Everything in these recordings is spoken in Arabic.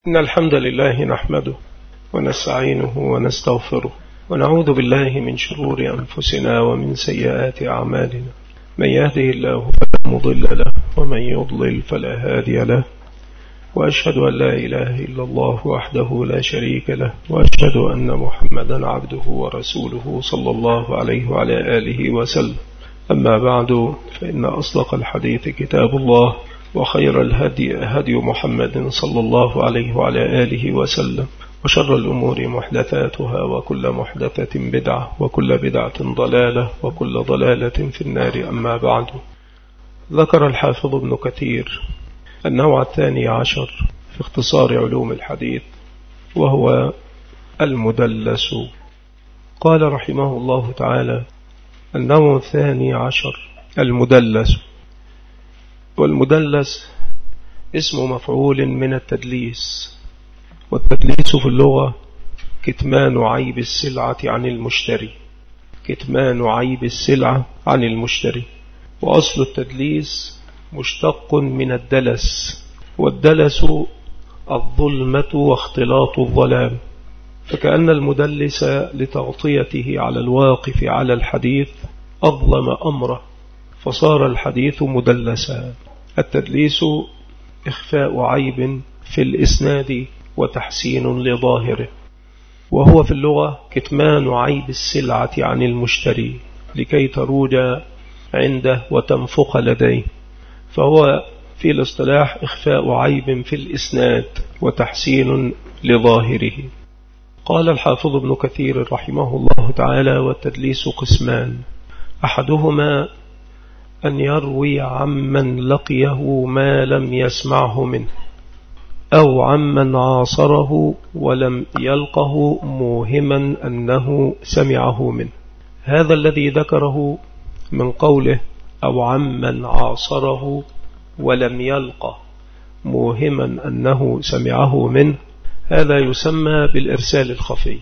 إن الحمد لله نحمده ونستعينه ونستغفره ونعوذ بالله من شرور أنفسنا ومن سيئات أعمالنا. من يهده الله فلا مضل له ومن يضلل فلا هادي له، وأشهد أن لا إله إلا الله وحده لا شريك له، وأشهد أن محمدا عبده ورسوله صلى الله عليه وعلى آله وسلم. أما بعد، فإن أصدق الحديث كتاب الله، وخير الهدي هدي محمد صلى الله عليه وعلى آله وسلم، وشر الأمور محدثاتها، وكل محدثة بدعة، وكل بدعة ضلالة، وكل ضلالة في النار. أما بعد، ذكر الحافظ ابن كثير النوع 12 في اختصار علوم الحديث، وهو المدلس. قال رحمه الله تعالى: النوع 12 المدلس. والمدلس اسم مفعول من التدليس، والتدليس في اللغة كتمان عيب السلعة عن المشتري، كتمان عيب السلعة عن المشتري. وأصل التدليس مشتق من الدلس، والدلس الظلمة واختلاط الظلام، فكأن المدلس لتغطيته على الواقف على الحديث أظلم أمره فصار الحديث مدلسا. التدليس إخفاء عيب في الإسناد وتحسين لظاهره، وهو في اللغة كتمان عيب السلعة عن المشتري لكي تروج عنده وتنفخ لديه، فهو في الاصطلاح إخفاء عيب في الإسناد وتحسين لظاهره. قال الحافظ ابن كثير رحمه الله تعالى: والتدليس قسمان، أحدهما أن يروي عمن لقيه ما لم يسمعه منه، أو عمن عاصره ولم يلقه موهما أنه سمعه منه. هذا الذي ذكره من قوله أو عمن عاصره ولم يلقه موهما أنه سمعه منه، هذا يسمى بالإرسال الخفي،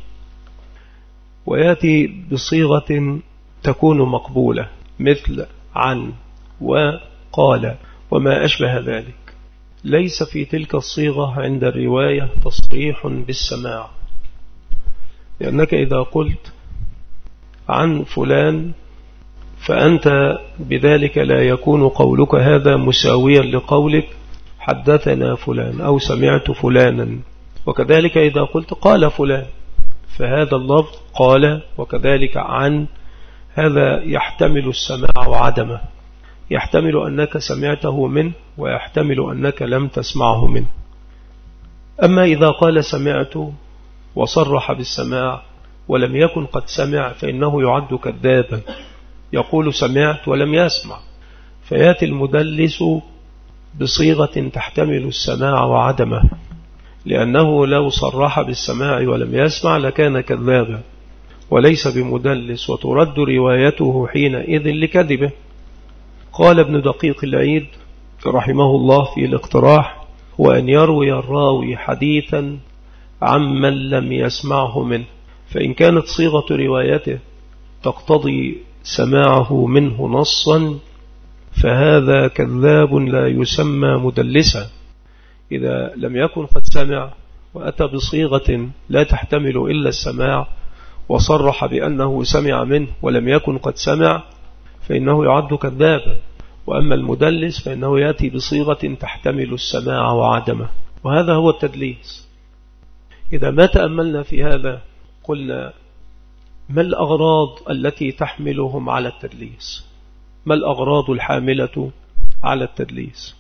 ويأتي بصيغة تكون مقبولة مثل عن وقال وما أشبه ذلك. ليس في تلك الصيغة عند الرواية تصريح بالسماع، لأنك إذا قلت عن فلان فأنت بذلك لا يكون قولك هذا مساويا لقولك حدثنا فلان أو سمعت فلانا. وكذلك إذا قلت قال فلان، فهذا اللفظ قال وكذلك عن هذا يحتمل السماع وعدمه، يحتمل أنك سمعته منه ويحتمل أنك لم تسمعه منه. أما إذا قال سمعت وصرح بالسماع ولم يكن قد سمع، فإنه يعد كذابا، يقول سمعت ولم يسمع، فيأتي المدلس بصيغة تحتمل السماع وعدمه، لأنه لو صرح بالسماع ولم يسمع لكان كذابا وليس بمدلس، وترد روايته حينئذ لكذبه. قال ابن دقيق العيد رحمه الله في الاقتراح: هو أن يروي الراوي حديثا عمن لم يسمعه منه، فإن كانت صيغة روايته تقتضي سماعه منه نصا فهذا كذاب لا يسمى مدلسا. إذا لم يكن قد سمع وأتى بصيغة لا تحتمل إلا السماع وصرح بأنه سمع منه ولم يكن قد سمع، فإنه يعد كذابا. وأما المدلس فإنه يأتي بصيغة تحتمل السماع وعدمه، وهذا هو التدليس. إذا ما تأملنا في هذا قلنا: ما الأغراض التي تحملهم على التدليس؟ ما الأغراض الحاملة على التدليس؟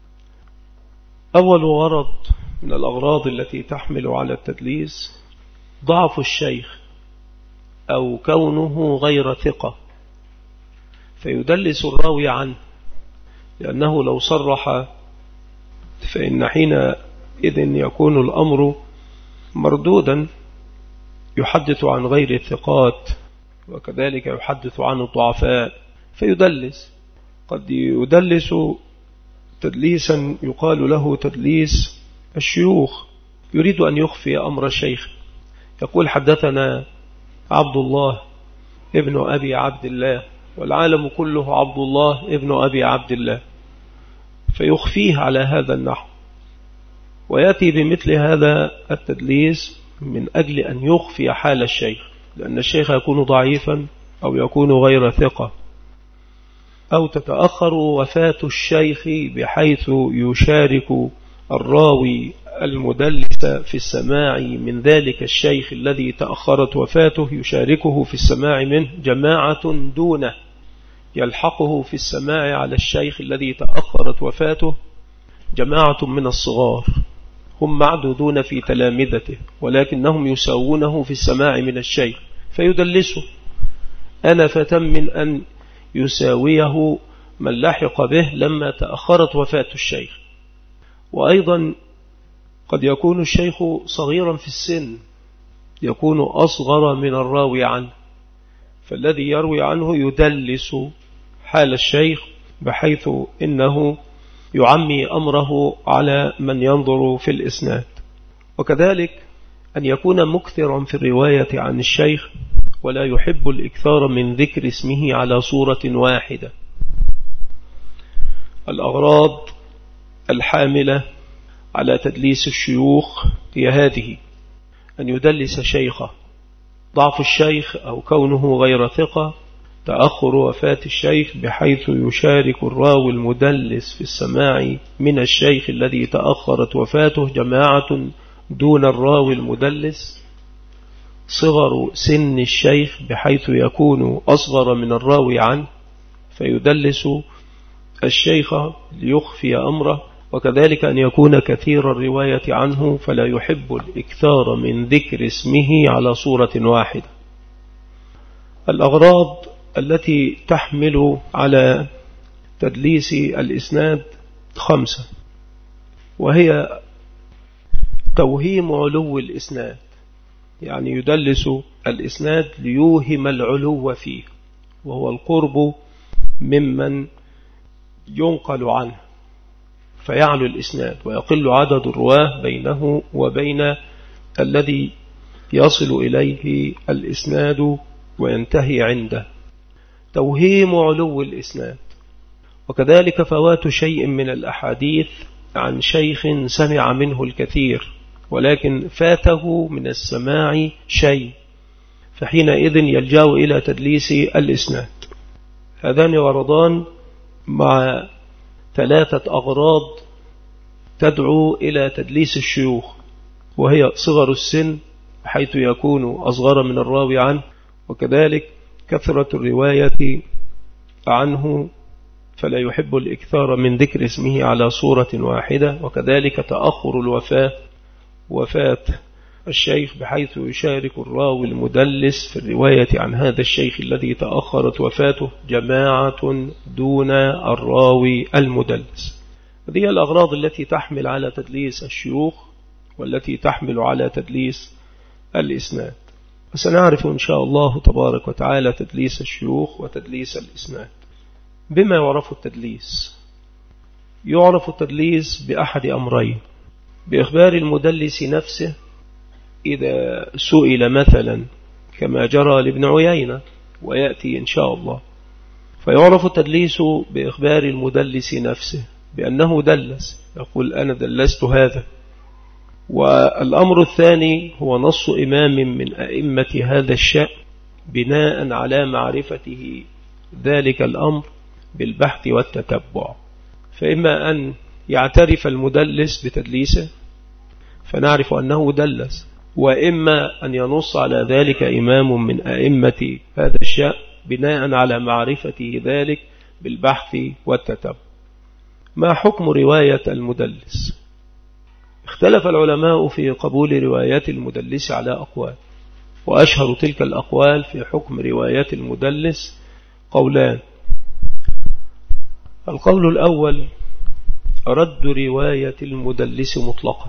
أول غرض من الأغراض التي تحمل على التدليس ضعف الشيخ أو كونه غير ثقة، فيدلس الراوي عنه، لأنه لو صرح فإن حينئذ يكون الأمر مردودا، يحدث عن غير الثقات وكذلك يحدث عن الضعفاء فيدلس. قد يدلس تدليسا يقال له تدليس الشيوخ، يريد أن يخفي أمر الشيخ، يقول حدثنا عبد الله ابن أبي عبد الله، والعالم كله عبد الله ابن أبي عبد الله، فيخفيه على هذا النحو. ويأتي بمثل هذا التدليس من أجل أن يخفي حال الشيخ، لأن الشيخ يكون ضعيفا أو يكون غير ثقة، أو تتأخر وفاة الشيخ بحيث يشارك الراوي المدلس في السماع من ذلك الشيخ الذي تأخرت وفاته، يشاركه في السماع منه جماعة دونه، يلحقه في السماع على الشيخ الذي تأخرت وفاته جماعة من الصغار هم معدودون في تلامذته، ولكنهم يساوونه في السماع من الشيخ فيدلسه أنفة من أن يساويه من لحق به لما تأخرت وفاة الشيخ. وأيضا قد يكون الشيخ صغيرا في السن، يكون أصغر من الراوي عنه، فالذي يروي عنه يدلس حال الشيخ بحيث إنه يعمي أمره على من ينظر في الإسناد. وكذلك أن يكون مكثرا في الرواية عن الشيخ ولا يحب الإكثار من ذكر اسمه على صورة واحدة. الأغراض الحاملة على تدليس الشيوخ هي هذه: أن يدلس شيخه، ضعف الشيخ أو كونه غير ثقة، تأخر وفاة الشيخ بحيث يشارك الراوي المدلس في السماع من الشيخ الذي تأخرت وفاته جماعة دون الراوي المدلس، صغر سن الشيخ بحيث يكون أصغر من الراوي عنه فيدلس الشيخ ليخفي أمره، وكذلك أن يكون كثير الرواية عنه فلا يحب الإكثار من ذكر اسمه على صورة واحدة. الأغراض التي تحمل على تدليس الإسناد 5، وهي توهيم علو الإسناد، يعني يدلس الإسناد ليوهم العلو فيه، وهو القرب ممن ينقل عنه فيعلو الإسناد ويقل عدد الرواه بينه وبين الذي يصل إليه الإسناد وينتهي عنده، توهيم علو الإسناد. وكذلك فوات شيء من الأحاديث عن شيخ سمع منه الكثير ولكن فاته من السماع شيء، فحينئذ يلجأ إلى تدليس الإسناد. هذان غرضان مع 3 أغراض تدعو إلى تدليس الشيوخ، وهي صغر السن حيث يكون أصغر من الراوي عنه، وكذلك كثرة الرواية عنه فلا يحب الإكثار من ذكر اسمه على صورة واحدة، وكذلك تأخر وفاة الشيخ بحيث يشارك الراوي المدلس في الرواية عن هذا الشيخ الذي تأخرت وفاته جماعة دون الراوي المدلس. هذه الأغراض التي تحمل على تدليس الشيوخ والتي تحمل على تدليس الإسناد. وسنعرف إن شاء الله تبارك وتعالى تدليس الشيوخ وتدليس الإسناد. بما يعرف التدليس؟ يعرف التدليس بأحد أمرين: بإخبار المدلس نفسه إذا سئل مثلا كما جرى لابن عيينة ويأتي إن شاء الله، فيعرف التدليس بإخبار المدلس نفسه بأنه دلس، يقول أنا دلست هذا. والأمر الثاني هو نص إمام من أئمة هذا الشأن بناء على معرفته ذلك الأمر بالبحث والتتبع، فإما أن يعترف المدلس بتدليسه فنعرف أنه دلس، وإما أن ينص على ذلك إمام من أئمة هذا الشأن بناء على معرفته ذلك بالبحث والتتبع. ما حكم رواية المدلس؟ اختلف العلماء في قبول روايات المدلس على أقوال، وأشهر تلك الأقوال في حكم روايات المدلس قولان: القول الأول رد رواية المدلس مطلقا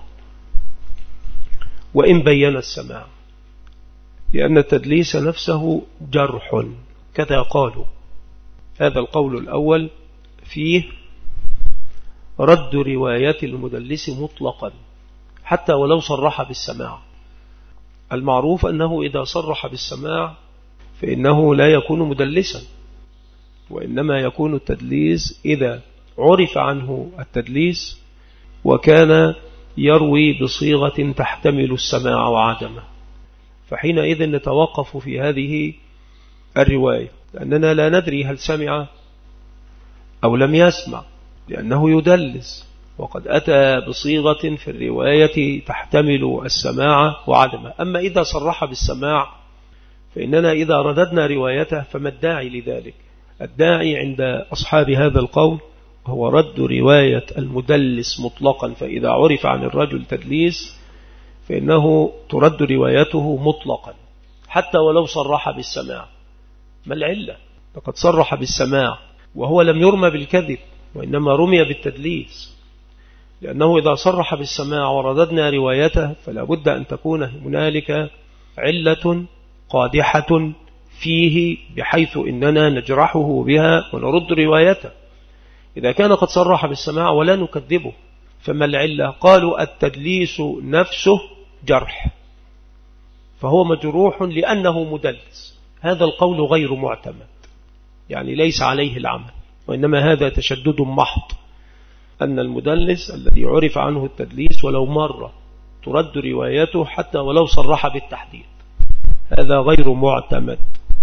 وإن بين السماع، لأن التدليس نفسه جرح، كذا قالوا. هذا القول الأول فيه رد رواية المدلس مطلقا حتى ولو صرح بالسماع. المعروف أنه إذا صرح بالسماع فإنه لا يكون مدلسا، وإنما يكون التدليس إذا عرف عنه التدليس وكان يروي بصيغة تحتمل السماع وعدمه، فحينئذ نتوقف في هذه الرواية، لأننا لا ندري هل سمع أو لم يسمع، لأنه يدلس، وقد أتى بصيغة في الرواية تحتمل السماع وعدمه. أما إذا صرح بالسماع فإننا إذا رددنا روايته فما الداعي لذلك؟ الداعي عند أصحاب هذا القول هو رد رواية المدلس مطلقا، فإذا عرف عن الرجل تدليس فإنه ترد روايته مطلقا حتى ولو صرح بالسماع. ما العلة؟ لقد صرح بالسماع وهو لم يرمى بالكذب، وإنما رمي بالتدليس، لأنه إذا صرح بالسماع ورددنا روايته فلا بد أن تكون هنالك علة قادحة فيه بحيث إننا نجرحه بها ونرد روايته. إذا كان قد صرح بالسماع ولا نكذبه فما العلة؟ قالوا التدليس نفسه جرح، فهو مجروح لأنه مدلس. هذا القول غير معتمد، يعني ليس عليه العمل، وإنما هذا تشدد محض، أن المدلس الذي عرف عنه التدليس ولو مرة ترد روايته حتى ولو صرح بالتحديد، هذا غير معتمد.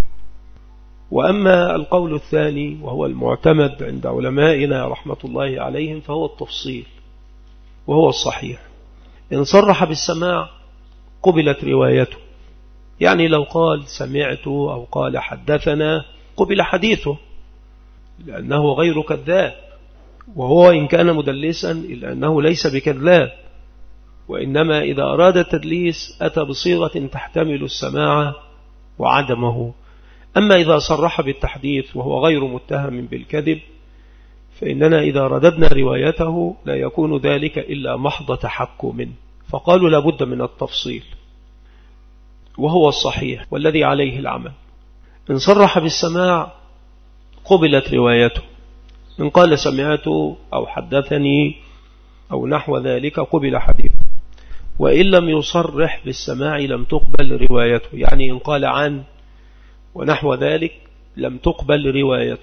وأما القول الثاني وهو المعتمد عند علمائنا رحمة الله عليهم فهو التفصيل، وهو الصحيح. إن صرح بالسماع قبلت روايته، يعني لو قال سمعت أو قال حدثنا قبل حديثه لأنه غير كذاب، وهو إن كان مدلسا إلا أنه ليس بكذاب، وإنما إذا أراد التدليس أتى بصيغة تحتمل السماع وعدمه. أما إذا صرح بالتحديث وهو غير متهم بالكذب فإننا إذا رددنا روايته لا يكون ذلك إلا محض تحكم، فقالوا لابد من التفصيل، وهو الصحيح والذي عليه العمل. إن صرح بالسماع قبلت روايته، إن قال سمعت أو حدثني أو نحو ذلك قبل حديث، وإن لم يصرح بالسماع لم تقبل روايته، يعني إن قال عن ونحو ذلك لم تقبل روايته،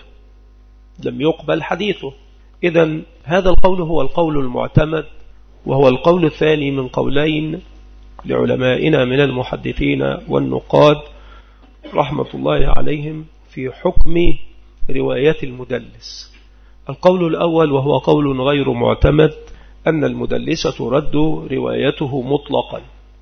لم يقبل حديثه. إذن هذا القول هو القول المعتمد، وهو القول الثاني من قولين لعلمائنا من المحدثين والنقاد رحمة الله عليهم في حكم رواية المدلس. القول الأول وهو قول غير معتمد أن المدلس ترد روايته مطلقا،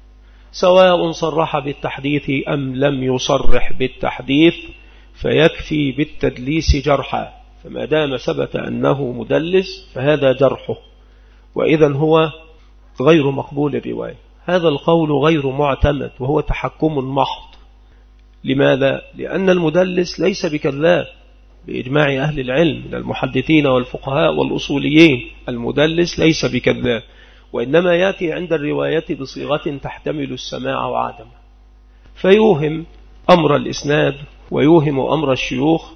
سواء صرح بالتحديث أم لم يصرح بالتحديث، فيكفي بالتدليس جرحا، فما دام ثبت أنه مدلس فهذا جرحه، وإذن هو غير مقبول الرواية. هذا القول غير معتمد وهو تحكم محض. لماذا؟ لأن المدلس ليس بكذاب بإجماع أهل العلم من المحدثين والفقهاء والأصوليين، المدلس ليس بكذاب، وإنما يأتي عند الرواية بصيغة تحتمل السماع وعدمه، فيوهم أمر الإسناد ويوهم أمر الشيوخ،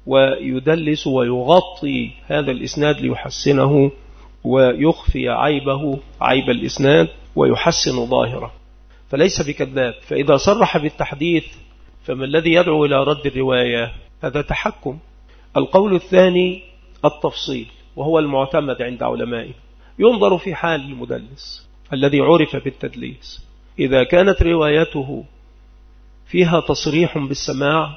ويدلس ويغطي هذا الإسناد ليحسنه ويخفي عيبه عيب الإسناد ويحسن ظاهره، فليس بكذاب. فإذا صرح بالتحديث فما الذي يدعو إلى رد الرواية؟ هذا تحكم. القول الثاني التفصيل، وهو المعتمد عند علمائه. ينظر في حال المدلس الذي عرف بالتدليس، إذا كانت روايته فيها تصريح بالسماع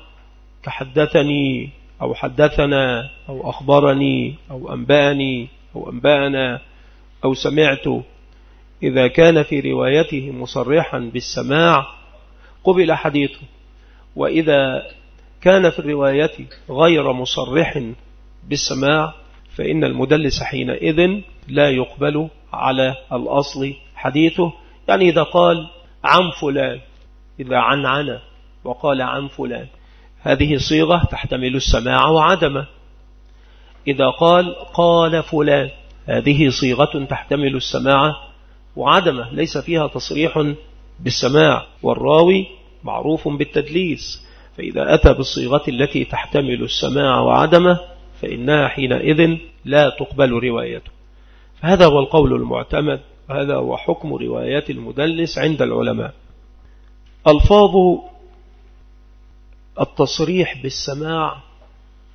كحدثني أو حدثنا أو أخبرني أو أنبأني أو أنبأنا أو سمعت، إذا كان في روايته مصرحا بالسماع قبل حديثه، وإذا كان في الرواية غير مصرح بالسماع فإن المدلس حينئذ لا يقبل على الأصل حديثه. يعني إذا قال عن فلان، إذا عن وقال عن فلان، هذه صيغة تحتمل السماع وعدمه. إذا قال فلان، هذه صيغة تحتمل السماع وعدمه، ليس فيها تصريح بالسماع، والراوي معروف بالتدليس، فإذا أتى بالصيغة التي تحتمل السماع وعدمه فإنها حينئذ لا تقبل روايته. فهذا هو القول المعتمد، وهذا هو حكم روايات المدلس عند العلماء. ألفاظ التصريح بالسماع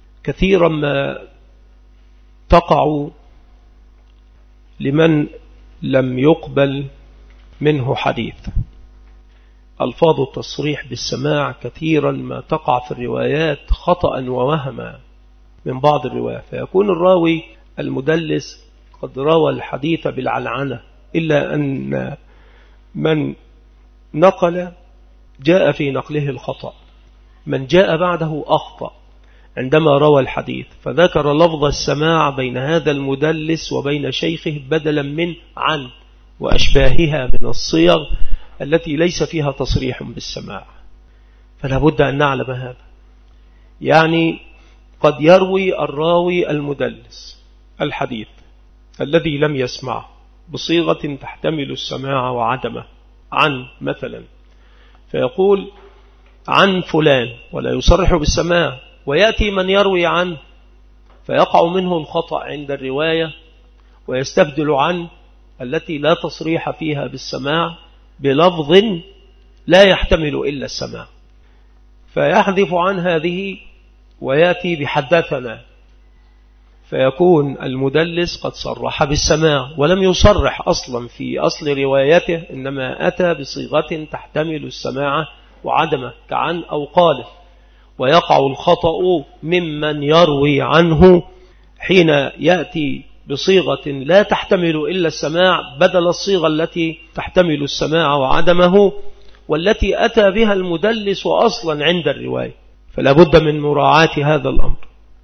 كثيرا ما تقع لمن لم يقبل منه حديث. ألفاظ التصريح بالسماع كثيرا ما تقع في الروايات خطأ ووهما من بعض الرواية، فيكون الراوي المدلس قد روى الحديث بالعنعنة، إلا أن من نقل جاء في نقله الخطأ، من جاء بعده أخطأ عندما روى الحديث، فذكر لفظ السماع بين هذا المدلس وبين شيخه بدلا من عن وأشباهها من الصيغ التي ليس فيها تصريح بالسماع. فلا بد أن نعلم هذا. يعني قد يروي الراوي المدلس الحديث الذي لم يسمعه بصيغة تحتمل السماع وعدمه، عن مثلا، فيقول عن فلان ولا يصرح بالسماع، ويأتي من يروي عنه فيقع منه الخطأ عند الرواية ويستبدل عن التي لا تصريح فيها بالسماع بلفظ لا يحتمل إلا السماع، فيحذف عن هذه ويأتي بحدثنا، فيكون المدلس قد صرح بالسماع ولم يصرح أصلا في أصل روايته، إنما أتى بصيغة تحتمل السماع وعدمه كعن أو قال، ويقع الخطأ ممن يروي عنه حين يأتي بصيغة لا تحتمل إلا السماع بدل الصيغة التي تحتمل السماع وعدمه والتي أتى بها المدلس أصلا عند الرواية. فلا بد من مراعاة هذا الأمر،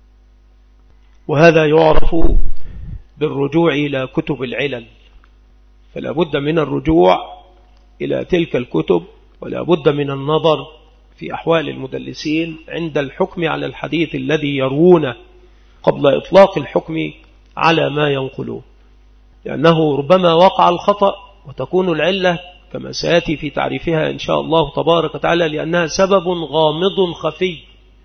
وهذا يعرف بالرجوع إلى كتب العلل. فلا بد من الرجوع إلى تلك الكتب، ولا بد من النظر في أحوال المدلسين عند الحكم على الحديث الذي يروونه قبل إطلاق الحكم على ما ينقلون، لأنه ربما وقع الخطأ وتكون العلة كما سيأتي في تعريفها إن شاء الله تبارك وتعالى لأنها سبب غامض خفي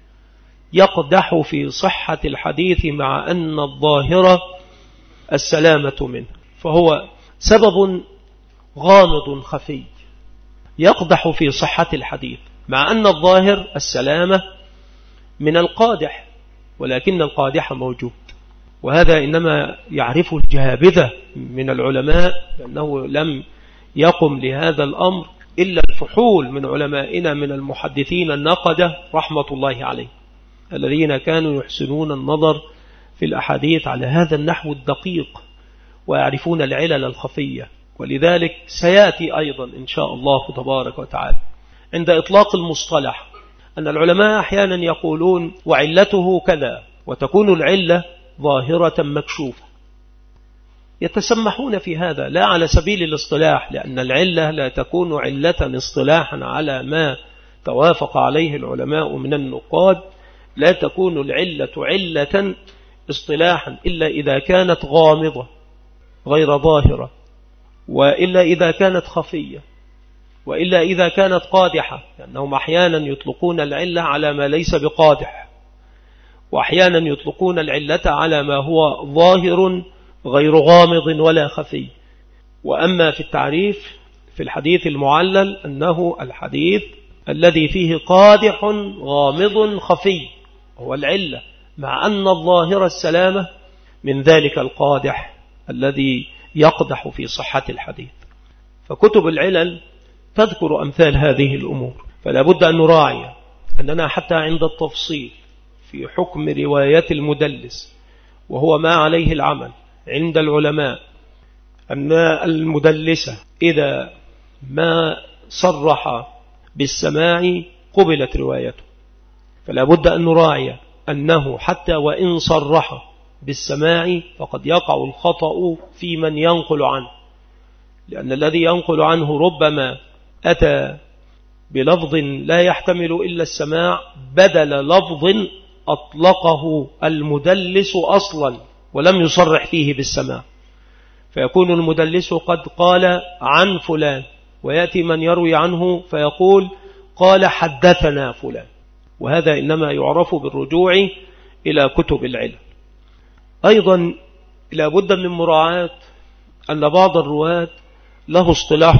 يقدح في صحة الحديث مع أن الظاهرة السلامة منه، فهو سبب غامض خفي يقدح في صحة الحديث مع أن الظاهر السلامة من القادح، ولكن القادح موجود. وهذا إنما يعرف الجهابذة من العلماء، لأنه لم يقم لهذا الأمر إلا الفحول من علمائنا من المحدثين النقدة رحمة الله عليه، الذين كانوا يحسنون النظر في الأحاديث على هذا النحو الدقيق ويعرفون العلل الخفية. ولذلك سيأتي أيضا إن شاء الله تبارك وتعالى عند إطلاق المصطلح أن العلماء أحيانا يقولون وعلته كذا، وتكون العلة ظاهرة مكشوفة، يتسمحون في هذا لا على سبيل الاصطلاح، لأن العلة لا تكون علة اصطلاحا على ما توافق عليه العلماء من النقاد، لا تكون العلة علة اصطلاحا إلا إذا كانت غامضة غير ظاهرة، وإلا إذا كانت خفية، وإلا إذا كانت قادحة، لأنهم أحيانا يطلقون العلة على ما ليس بقادح، وأحيانا يطلقون العلة على ما هو ظاهر غير غامض ولا خفي. وأما في التعريف في الحديث المعلل أنه الحديث الذي فيه قادح غامض خفي هو العلة، مع أن الظاهر السلامة من ذلك القادح الذي يقدح في صحة الحديث. فكتب العلل تذكر أمثال هذه الأمور. فلا بد أن نراعي أننا حتى عند التفصيل في حكم رواية المدلس، وهو ما عليه العمل عند العلماء، أن المدلسة إذا ما صرح بالسماع قبلت روايته. فلا بد أن نراعي أنه حتى وإن صرح بالسماع فقد يقع الخطأ في من ينقل عنه، لأن الذي ينقل عنه ربما أتى بلفظ لا يحتمل إلا السماع بدل لفظ أطلقه المدلس أصلا ولم يصرح فيه بالسماع، فيكون المدلس قد قال عن فلان، ويأتي من يروي عنه فيقول قال حدثنا فلان. وهذا إنما يعرف بالرجوع إلى كتب العلم. أيضا لا بد من مراعاة أن بعض الرواة له اصطلاح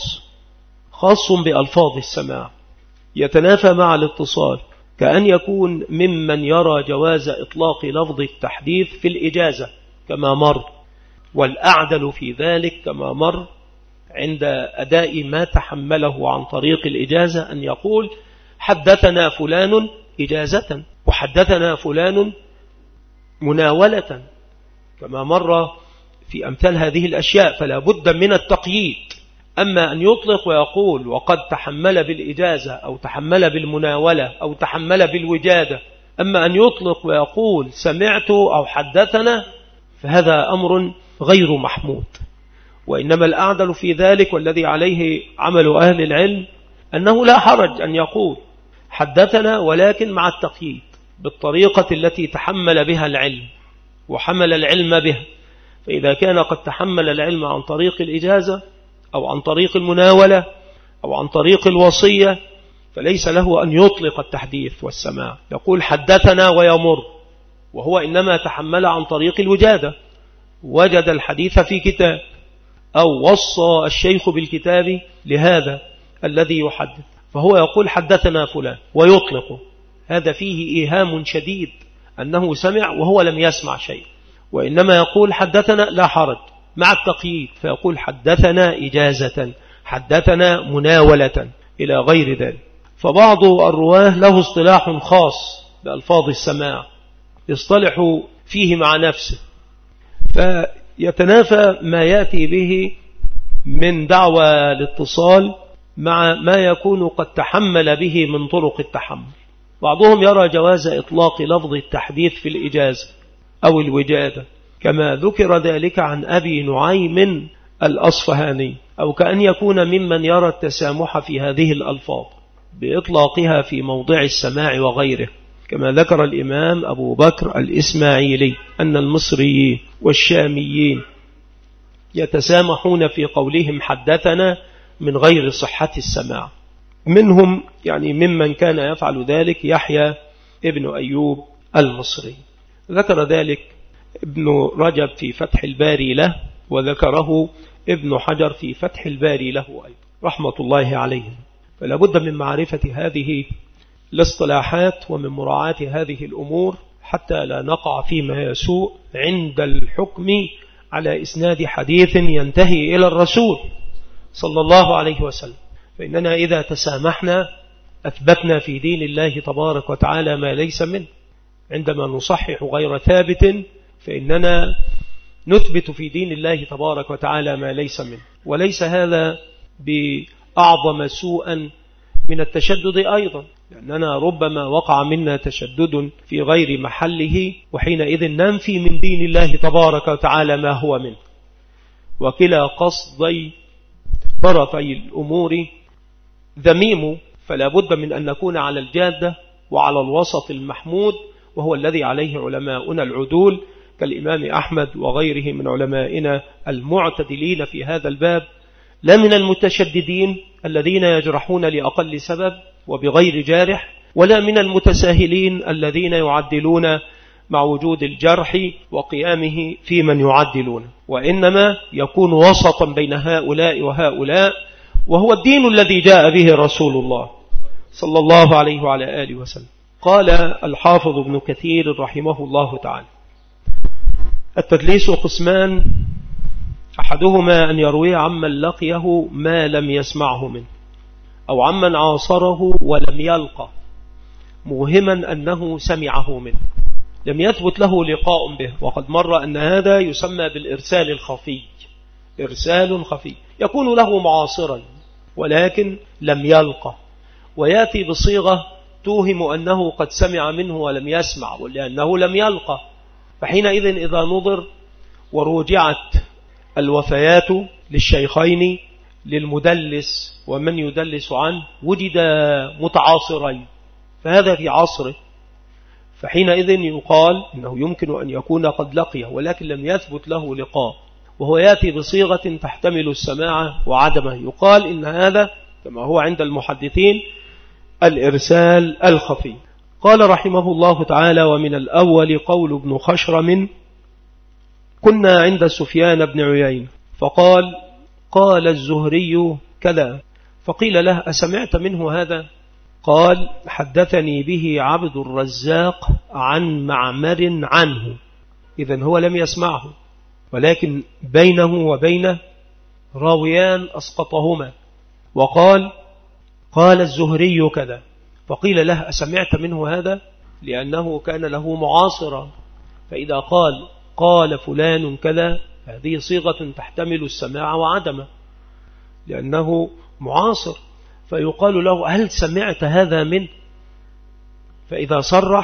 خاص بألفاظ السماع يتنافى مع الاتصال، كأن يكون ممن يرى جواز إطلاق لفظ التحديث في الإجازة كما مر، والأعدل في ذلك كما مر عند أداء ما تحمله عن طريق الإجازة أن يقول حدثنا فلان إجازة وحدثنا فلان مناولة، كما مر في أمثال هذه الأشياء. فلا بد من التقييد. أما أن يطلق ويقول وقد تحمل بالإجازة أو تحمل بالمناولة أو تحمل بالوجادة، أما أن يطلق ويقول سمعت أو حدثنا، فهذا أمر غير محمود. وإنما الأعدل في ذلك والذي عليه عمل أهل العلم أنه لا حرج أن يقول حدثنا، ولكن مع التقييد بالطريقة التي تحمل بها العلم وحمل العلم بها. فإذا كان قد تحمل العلم عن طريق الإجازة أو عن طريق المناولة أو عن طريق الوصية، فليس له أن يطلق التحديث والسماع، يقول حدثنا ويمر، وهو إنما تحمل عن طريق الوجادة، وجد الحديث في كتاب أو وصى الشيخ بالكتاب لهذا الذي يحدث، فهو يقول حدثنا فلان ويطلقه. هذا فيه إيهام شديد أنه سمع وهو لم يسمع شيء. وإنما يقول حدثنا لا حرج مع التقييد، فيقول حدثنا إجازة، حدثنا مناولة، إلى غير ذلك. فبعض الرواه له اصطلاح خاص بألفاظ السماع يصطلح فيه مع نفسه، فيتنافى ما يأتي به من دعوى الاتصال مع ما يكون قد تحمل به من طرق التحمل. بعضهم يرى جواز إطلاق لفظ التحديث في الإجازة أو الوجادة، كما ذكر ذلك عن أبي نعيم الأصفهاني، أو كأن يكون ممن يرى التسامح في هذه الألفاظ بإطلاقها في موضع السماع وغيره، كما ذكر الإمام أبو بكر الإسماعيلي أن المصريين والشاميين يتسامحون في قولهم حدثنا من غير صحة السماع. منهم يعني ممن كان يفعل ذلك يحيى ابن أيوب المصري، ذكر ذلك ابن رجب في فتح الباري له، وذكره ابن حجر في فتح الباري له أيضا رحمة الله عليهم. فلا بد من معرفة هذه الاصطلاحات ومن مراعاة هذه الأمور حتى لا نقع فيما يسوء عند الحكم على إسناد حديث ينتهي إلى الرسول صلى الله عليه وسلم. فإننا إذا تسامحنا أثبتنا في دين الله تبارك وتعالى ما ليس منه. عندما نصحح غير ثابت فإننا نثبت في دين الله تبارك وتعالى ما ليس منه، وليس هذا بأعظم سوءا من التشدد أيضا، لأننا ربما وقع منا تشدد في غير محله، وحينئذ ننفي من دين الله تبارك وتعالى ما هو منه. وكلا قصدي طرفي الأمور ذميم، فلا بد من أن نكون على الجادة وعلى الوسط المحمود، وهو الذي عليه علماؤنا العدول كالإمام أحمد وغيره من علمائنا المعتدلين في هذا الباب، لا من المتشددين الذين يجرحون لأقل سبب وبغير جارح، ولا من المتساهلين الذين يعدلون مع وجود الجرح وقيامه في من يعدلون، وإنما يكون وسطا بين هؤلاء وهؤلاء، وهو الدين الذي جاء به رسول الله صلى الله عليه وعلى آله وسلم. قال الحافظ ابن كثير رحمه الله تعالى: التدليس قسمان، أحدهما أن يروي عمن لقيه ما لم يسمعه منه، أو عمن عاصره ولم يلقى موهما أنه سمعه منه، لم يثبت له لقاء به. وقد مر أن هذا يسمى بالإرسال الخفي، إرسال خفي يكون له معاصرا ولكن لم يلقى، ويأتي بصيغة توهم أنه قد سمع منه ولم يسمع ولأنه لم يلقى. فحينئذ إذا نظر ورجعت الوفيات للشيخين للمدلس ومن يدلس عنه وجد متعاصرين، فهذا في عصره، فحينئذ يقال إنه يمكن أن يكون قد لقيه ولكن لم يثبت له لقاء، وهو يأتي بصيغة تحتمل السماع وعدمه، يقال إن هذا كما هو عند المحدثين الإرسال الخفي. قال رحمه الله تعالى: ومن الأول قول ابن خشرم: كنا عند سفيان بن عيينة فقال: قال الزهري كذا، فقيل له: أسمعت منه هذا؟ قال: حدثني به عبد الرزاق عن معمر عنه. إذن هو لم يسمعه، ولكن بينه وبين راويان أسقطهما، وقال قال الزهري كذا، فقيل له أسمعت منه هذا؟ لأنه كان له معاصرا، فإذا قال فلان كذا هذه صيغة تحتمل السماع وعدمه لأنه معاصر، فيقال له هل سمعت هذا منه؟ فإذا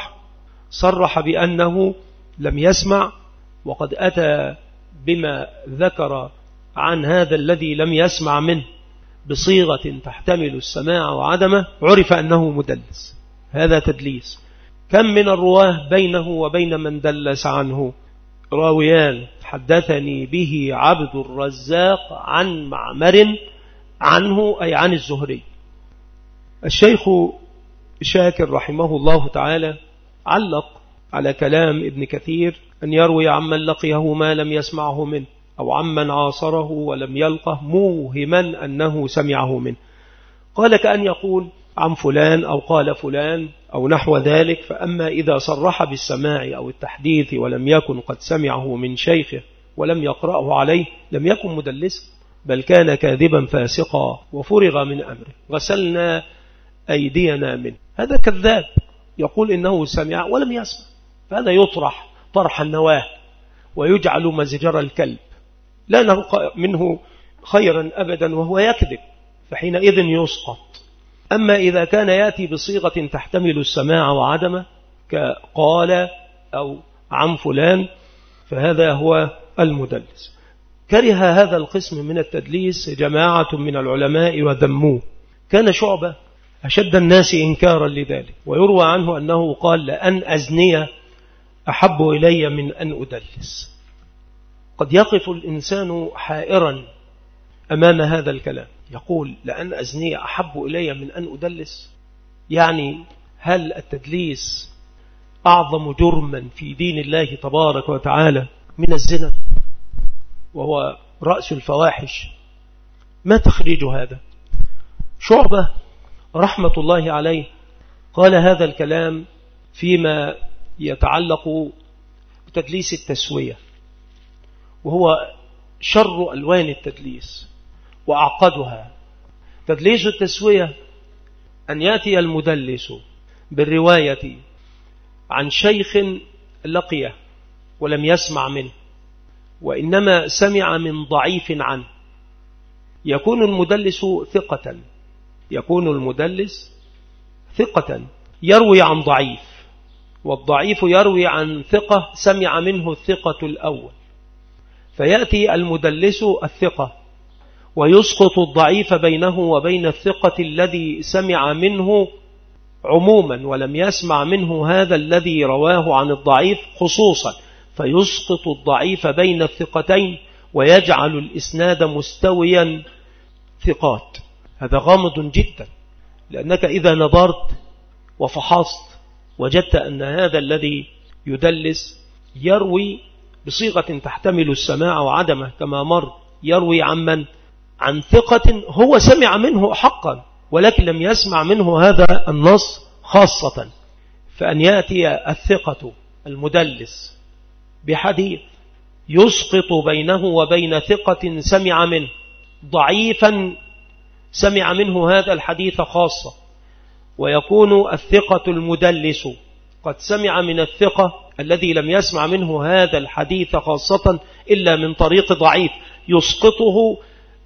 صرح بأنه لم يسمع، وقد أتى بما ذكر عن هذا الذي لم يسمع منه بصيغة تحتمل السماع وعدمه، عرف أنه مدلس. هذا تدليس. كم من الرواه بينه وبين من دلس عنه راويان حدثني به عبد الرزاق عن معمر عنه أي عن الزهري. الشيخ شاكر رحمه الله تعالى علق على كلام ابن كثير أن يروي عمن لقيه ما لم يسمعه منه أو عمن عاصره ولم يلقه موهما أنه سمعه منه. قال كأن يقول عن فلان أو قال فلان أو نحو ذلك. فأما إذا صرح بالسماع أو التحديث ولم يكن قد سمعه من شيخه ولم يقرأه عليه لم يكن مدلسا، بل كان كاذبا فاسقا وفرغ من أمره غسلنا أيدينا منه. هذا كذاب يقول إنه سمع ولم يسمع، فهذا يطرح طرح النواه ويجعل مزجر الكلب، لا نلقى منه خيرا أبدا وهو يكذب، فحينئذ يسقط. أما إذا كان يأتي بصيغة تحتمل السماع وعدمه كقال أو عن فلان فهذا هو المدلس. كره هذا القسم من التدليس جماعة من العلماء وذموه. كان شعبة أشد الناس إنكارا لذلك، ويروى عنه أنه قال لأن أزني أحب إلي من أن أدلس. قد يقف الإنسان حائرا أمام هذا الكلام، يقول لأن أزني أحب إلي من أن أدلس، يعني هل التدليس أعظم جرما في دين الله تبارك وتعالى من الزنا وهو رأس الفواحش؟ ما تخريج هذا؟ شعبة رحمة الله عليه قال هذا الكلام فيما يتعلق بتدليس التسوية، وهو شر ألوان التدليس وأعقدها. تدليس التسوية أن يأتي المدلس بالرواية عن شيخ لقيه ولم يسمع منه، وإنما سمع من ضعيف عنه. يكون المدلس ثقة يروي عن ضعيف، والضعيف يروي عن ثقة سمع منه الثقة الأول، فيأتي المدلس الثقة ويسقط الضعيف بينه وبين الثقة الذي سمع منه عموما ولم يسمع منه هذا الذي رواه عن الضعيف خصوصا، فيسقط الضعيف بين الثقتين ويجعل الإسناد مستويا ثقات. هذا غامض جدا، لأنك إذا نظرت وفحصت وجدت أن هذا الذي يدلس يروي بصيغة تحتمل السماع وعدمه كما مر، يروي عن ثقة هو سمع منه حقا ولكن لم يسمع منه هذا النص خاصة. فأن يأتي الثقة المدلس بحديث يسقط بينه وبين ثقة سمع منه ضعيفا سمع منه هذا الحديث خاصة، ويكون الثقة المدلس قد سمع من الثقة الذي لم يسمع منه هذا الحديث خاصة إلا من طريق ضعيف، يسقطه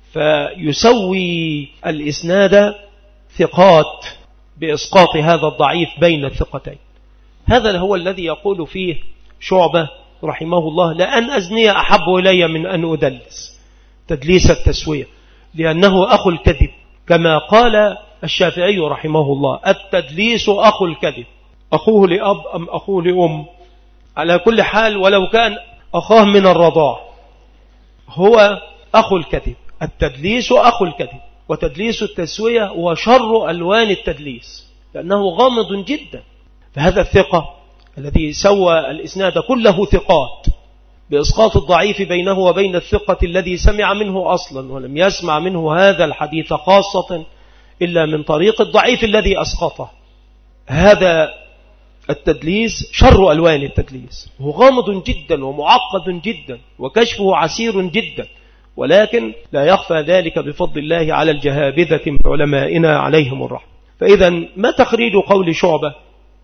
فيسوي الإسناد ثقات بإسقاط هذا الضعيف بين الثقتين. هذا هو الذي يقول فيه شعبة رحمه الله لأن أزني أحب إلي من أن أدلس، تدليس التسوية، لأنه أخو الكذب، كما قال الشافعي رحمه الله التدليس أخو الكذب. أخوه لأب أم أخوه لأم، على كل حال ولو كان أخاه من الرضاع هو أخو الكذب. التدليس أخو الكذب، وتدليس التسوية هو شر ألوان التدليس لأنه غامض جدا. فهذا الثقة الذي سوى الإسناد كله ثقات بإسقاط الضعيف بينه وبين الثقة الذي سمع منه أصلا ولم يسمع منه هذا الحديث خاصة إلا من طريق الضعيف الذي أسقطه، هذا التدليس شر ألوان التدليس، هو غامض جدا ومعقد جدا وكشفه عسير جدا، ولكن لا يخفى ذلك بفضل الله على الجهابذة من علمائنا عليهم الرحمة. فإذا ما تخريج قول شعبة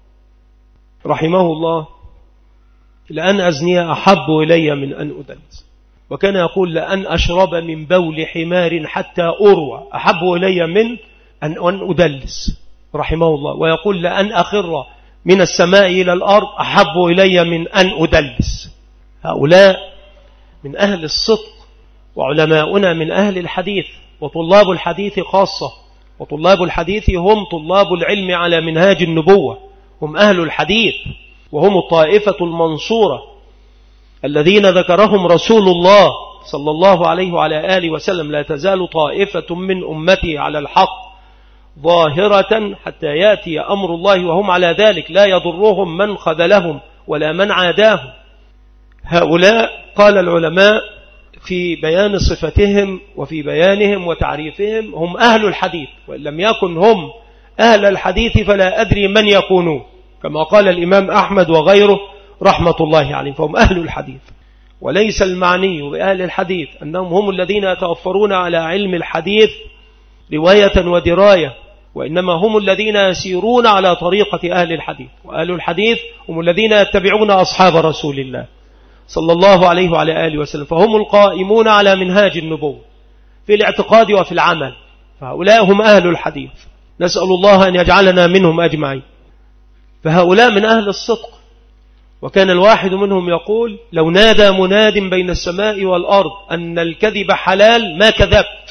رحمه الله لأن أزني أحب إلي من أن أدلس، وكان يقول لأن أشرب من بول حمار حتى أروى أحب إلي من أن أدلس رحمه الله، ويقول لأن أخر من السماء إلى الأرض أحب إلي من أن أدلس. هؤلاء من أهل الصدق، وعلماؤنا من أهل الحديث، وطلاب الحديث خاصة، وطلاب الحديث هم طلاب العلم على منهاج النبوة، هم أهل الحديث، وهم الطائفة المنصورة الذين ذكرهم رسول الله صلى الله عليه وعلى آله وسلم: لا تزال طائفة من أمتي على الحق ظاهرة حتى يأتي أمر الله وهم على ذلك، لا يضرهم من خذلهم ولا من عاداهم. هؤلاء قال العلماء في بيان صفتهم وفي بيانهم وتعريفهم: هم أهل الحديث، وإن لم يكن هم أهل الحديث فلا أدري من يكونون، كما قال الإمام أحمد وغيره رحمة الله عليه. فهم أهل الحديث، وليس المعني بأهل الحديث أنهم هم الذين يتوفرون على علم الحديث رواية ودراية، وإنما هم الذين يسيرون على طريقة أهل الحديث، وأهل الحديث هم الذين يتبعون أصحاب رسول الله صلى الله عليه وعلى آله وسلم، فهم القائمون على منهاج النبوة في الاعتقاد وفي العمل، فهؤلاء هم أهل الحديث، نسأل الله أن يجعلنا منهم أجمعين. فهؤلاء من أهل الصدق، وكان الواحد منهم يقول: لو نادى مناد بين السماء والأرض أن الكذب حلال ما كذبت.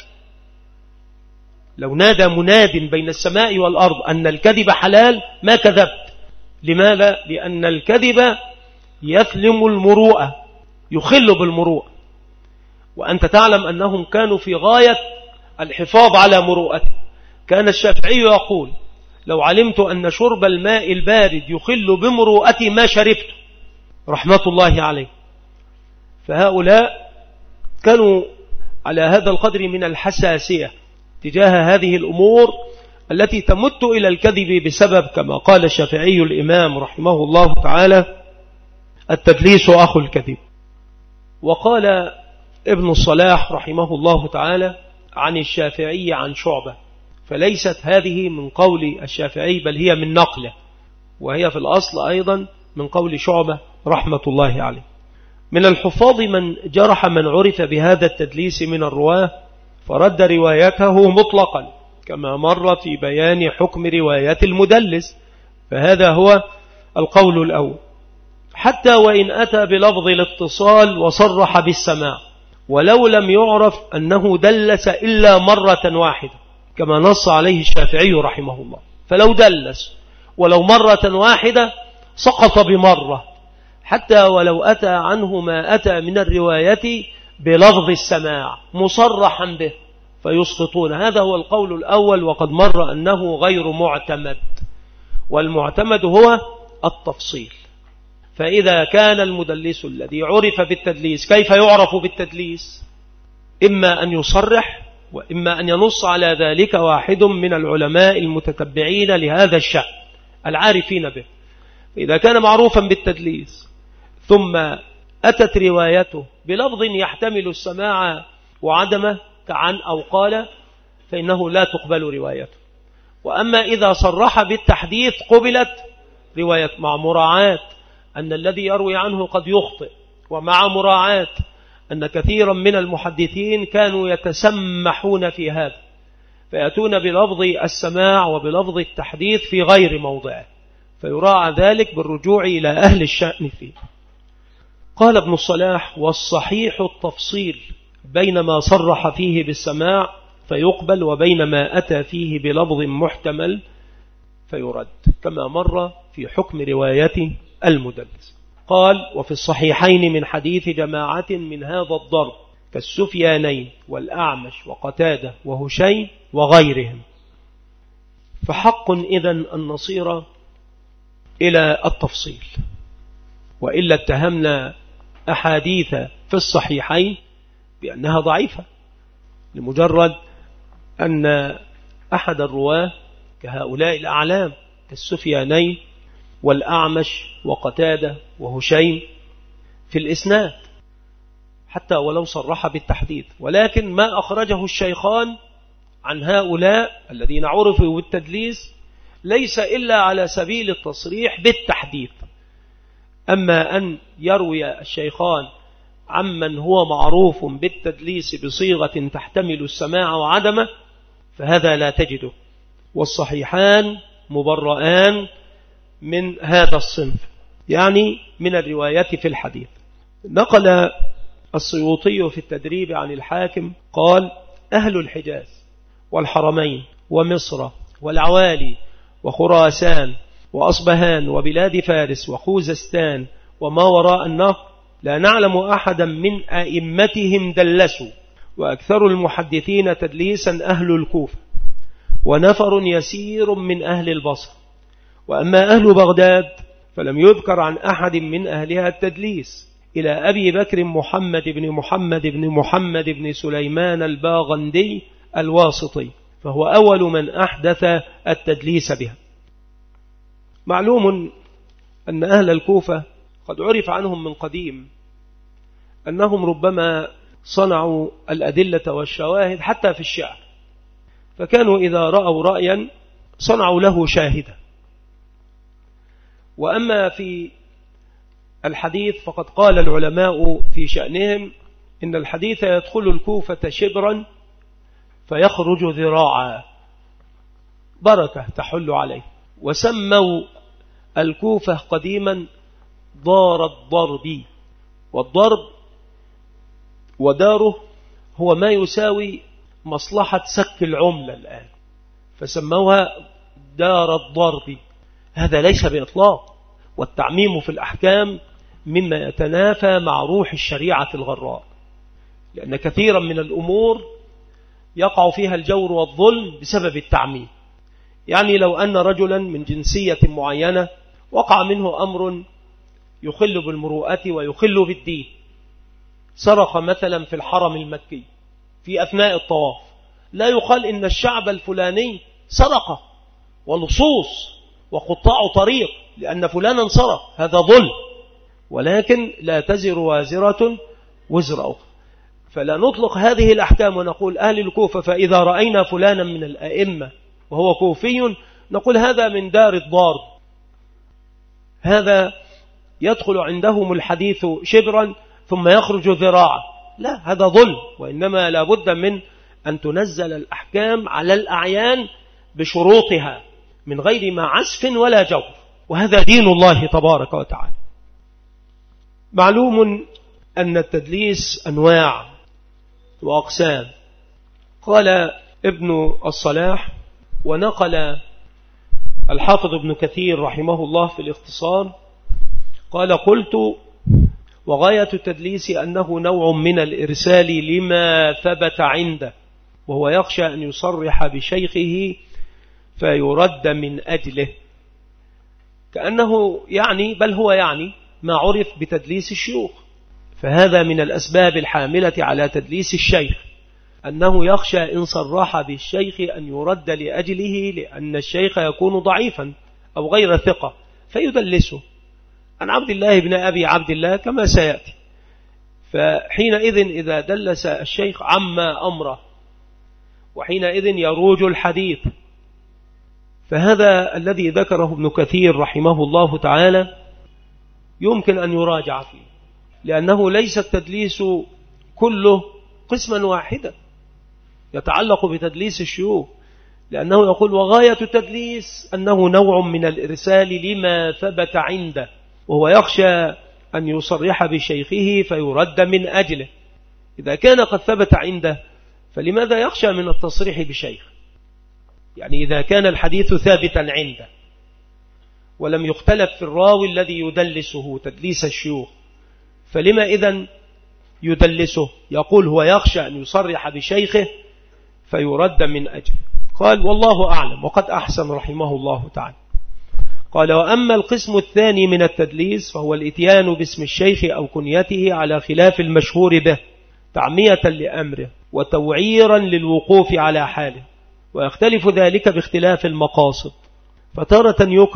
لو نادى مناد بين السماء والأرض أن الكذب حلال ما كذبت. لماذا؟ لأن الكذب يثلم المروءة، يخل بالمروءة، وأنت تعلم أنهم كانوا في غاية الحفاظ على مروءته. كان الشافعي يقول: لو علمت أن شرب الماء البارد يخل بمروءتي ما شربت، رحمة الله عليه. فهؤلاء كانوا على هذا القدر من الحساسية تجاه هذه الأمور التي تمت إلى الكذب بسبب، كما قال الشافعي الإمام رحمه الله تعالى: التدليس أخو الكذب. وقال ابن الصلاح رحمه الله تعالى عن الشافعي عن شعبة، فليست هذه من قول الشافعي بل هي من نقله، وهي في الأصل أيضا من قول شعبة رحمة الله عليه. من الحفاظ من جرح من عرف بهذا التدليس من الرواه فرد روايته مطلقا، كما مر في بيان حكم رواية المدلس، فهذا هو القول الأول. حتى وإن أتى بلفظ الاتصال وصرح بالسماع، ولو لم يعرف أنه دلس إلا مرة واحدة، كما نص عليه الشافعي رحمه الله، فلو دلس ولو مرة واحدة سقط بمرة، حتى ولو أتى عنه ما أتى من الرواية بلفظ السماع مصرحا به فيسقطون. هذا هو القول الأول، وقد مر أنه غير معتمد، والمعتمد هو التفصيل. فإذا كان المدلس الذي عرف بالتدليس، كيف يعرف بالتدليس؟ إما أن يصرح، وإما أن ينص على ذلك واحد من العلماء المتتبعين لهذا الشأن العارفين به. إذا كان معروفا بالتدليس ثم أتت روايته بلفظ يحتمل السماع وعدمه كعن أو قال، فإنه لا تقبل روايته. وأما إذا صرح بالتحديث قبلت رواية، مع مراعاة أن الذي يروي عنه قد يخطئ، ومع مراعاة أن كثيرا من المحدثين كانوا يتسمحون في هذا، فيأتون بلفظ السماع وبلفظ التحديث في غير موضعه، فيراعى ذلك بالرجوع إلى أهل الشأن فيه. قال ابن الصلاح: والصحيح التفصيل بين ما صرح فيه بالسماع فيقبل، وبين ما أتى فيه بلفظ محتمل فيرد، كما مر في حكم رواية المدلس. قال: وفي الصحيحين من حديث جماعة من هذا الضرب كالسفيانين والأعمش وقتادة وهشيم وغيرهم، فحق إذن أن نصير إلى التفصيل، وإلا اتهمنا أحاديث في الصحيحين بأنها ضعيفة لمجرد أن أحد الرواه كهؤلاء الأعلام كالسفيانين والأعمش وقتادة وهشيم في الإسناد حتى ولو صرح بالتحديد، ولكن ما أخرجه الشيخان عن هؤلاء الذين عرفوا بالتدليس ليس إلا على سبيل التصريح بالتحديد. أما أن يروي الشيخان عمن هو معروف بالتدليس بصيغة تحتمل السماع وعدمه فهذا لا تجده، والصحيحان مبرئان من هذا الصنف، يعني من الرواية في الحديث. نقل السيوطي في التدريب عن الحاكم قال: أهل الحجاز والحرمين ومصر والعوالي وخراسان وأصبهان وبلاد فارس وخوزستان وما وراء النهر لا نعلم أحدا من أئمتهم دلسوا، وأكثر المحدثين تدليسا أهل الكوفة، ونفر يسير من أهل البصر. وأما أهل بغداد فلم يذكر عن أحد من أهلها التدليس إلى أبي بكر محمد بن محمد بن سليمان الباغندي الواسطي، فهو أول من أحدث التدليس بها. معلوم أن أهل الكوفة قد عرف عنهم من قديم أنهم ربما صنعوا الأدلة والشواهد حتى في الشعر، فكانوا إذا رأوا رأيا صنعوا له شاهدا. وأما في الحديث فقد قال العلماء في شأنهم إن الحديث يدخل الكوفة شبرا فيخرج ذراعا، بركة تحل عليه. وسموا الكوفة قديما دار الضرب، والضرب وداره هو ما يساوي مصلحة سك العملة الآن، فسموها دار الضرب. هذا ليس بإطلاق، والتعميم في الأحكام مما يتنافى مع روح الشريعة الغراء، لأن كثيرا من الأمور يقع فيها الجور والظلم بسبب التعميم. يعني لو أن رجلا من جنسية معينة وقع منه أمر يخل بالمروءة ويخل بالدين، سرق مثلا في الحرم المكي في أثناء الطواف، لا يقال إن الشعب الفلاني سرق ولصوص وقطاع طريق لأن فلانا سرق، هذا ظلم، ولكن لا تزر وازرة وزر أخرى. فلا نطلق هذه الأحكام ونقول أهل الكوفة فإذا رأينا فلانا من الأئمة وهو كوفي نقول هذا من دار الضرب، هذا يدخل عندهم الحديث شبرا ثم يخرج ذراعا، لا، هذا ظلم. وإنما لا بد من أن تنزل الأحكام على الأعيان بشروطها من غير ما عسف ولا جور، وهذا دين الله تبارك وتعالى. معلوم أن التدليس أنواع وأقسام. قال ابن الصلاح ونقل الحافظ ابن كثير رحمه الله في الاختصار قال: قلت: وغاية التدليس أنه نوع من الإرسال لما ثبت عنده، وهو يخشى أن يصرح بشيخه فيرد من أجله، كأنه يعني بل هو يعني ما عرف بتدليس الشيوخ. فهذا من الأسباب الحاملة على تدليس الشيخ، أنه يخشى إن صرح بالشيخ أن يرد لأجله، لأن الشيخ يكون ضعيفا أو غير ثقة فيدلسه عن عبد الله بن أبي عبد الله كما سيأتي. فحينئذ إذا دلس الشيخ عما أمره وحينئذ يروج الحديث. فهذا الذي ذكره ابن كثير رحمه الله تعالى يمكن أن يراجع فيه، لأنه ليس التدليس كله قسما واحدا يتعلق بتدليس الشيوخ، لأنه يقول: وغاية التدليس أنه نوع من الإرسال لما ثبت عنده، وهو يخشى أن يصرح بشيخه فيرد من أجله. إذا كان قد ثبت عنده فلماذا يخشى من التصريح بشيخ؟ يعني إذا كان الحديث ثابتا عنده ولم يختلف في الراوي الذي يدلسه تدليس الشيوخ، فلما إذن يدلسه؟ يقول هو يخشى أن يصرح بشيخه فيرد من أجله. قال: والله أعلم، وقد أحسن رحمه الله تعالى. قال: وأما القسم الثاني من التدليس فهو الإتيان باسم الشيخ أو كنيته على خلاف المشهور به تعمية لأمره وتوعيرا للوقوف على حاله، ويختلف ذلك باختلاف المقاصد، فتارة يكره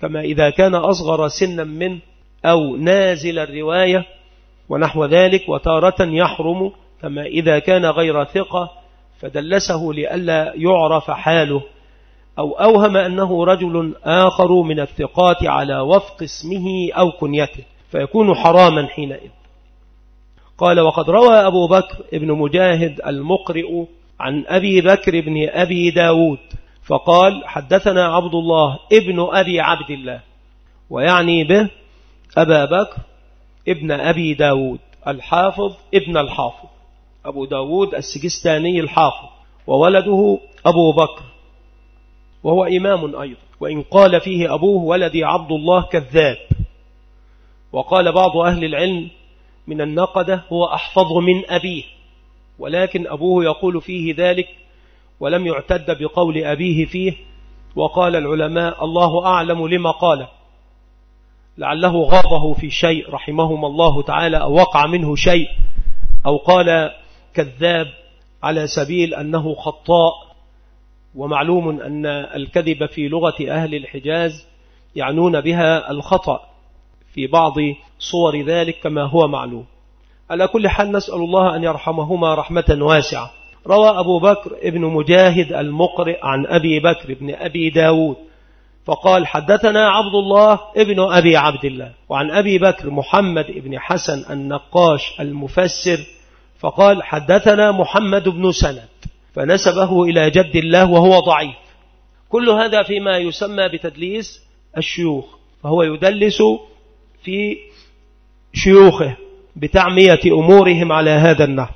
كما إذا كان أصغر سنا منه أو نازل الرواية ونحو ذلك، وتارة يحرم كما إذا كان غير ثقة فدلسه لئلا يعرف حاله، أو أوهم أنه رجل آخر من الثقات على وفق اسمه أو كنيته فيكون حراما حينئذ. قال: وقد روى أبو بكر ابن مجاهد المقرئ عن أبي بكر ابن أبي داود فقال: حدثنا عبد الله ابن أبي عبد الله، ويعني به أبا بكر ابن أبي داود الحافظ ابن الحافظ، أبو داود السجستاني الحافظ، وولده أبو بكر وهو إمام أيضا، وإن قال فيه أبوه ولدي عبد الله كذاب. وقال بعض أهل العلم من النقدة هو أحفظ من أبيه، ولكن أبوه يقول فيه ذلك ولم يعتد بقول أبيه فيه. وقال العلماء: الله أعلم لما قال، لعله غاضه في شيء رحمهم الله تعالى، أو وقع منه شيء، أو قال كذاب على سبيل أنه خطاء. ومعلوم أن الكذب في لغة أهل الحجاز يعنون بها الخطأ في بعض صور ذلك كما هو معلوم. على كل حال نسأل الله أن يرحمهما رحمة واسعة. روى أبو بكر ابن مجاهد المقرئ عن أبي بكر ابن أبي داود فقال: حدثنا عبد الله ابن أبي عبد الله، وعن أبي بكر محمد ابن حسن النقاش المفسر فقال: حدثنا محمد بن سند، فنسبه إلى جد الله وهو ضعيف. كل هذا فيما يسمى بتدليس الشيوخ، فهو يدلس في شيوخه بتعمية أمورهم على هذا النحو.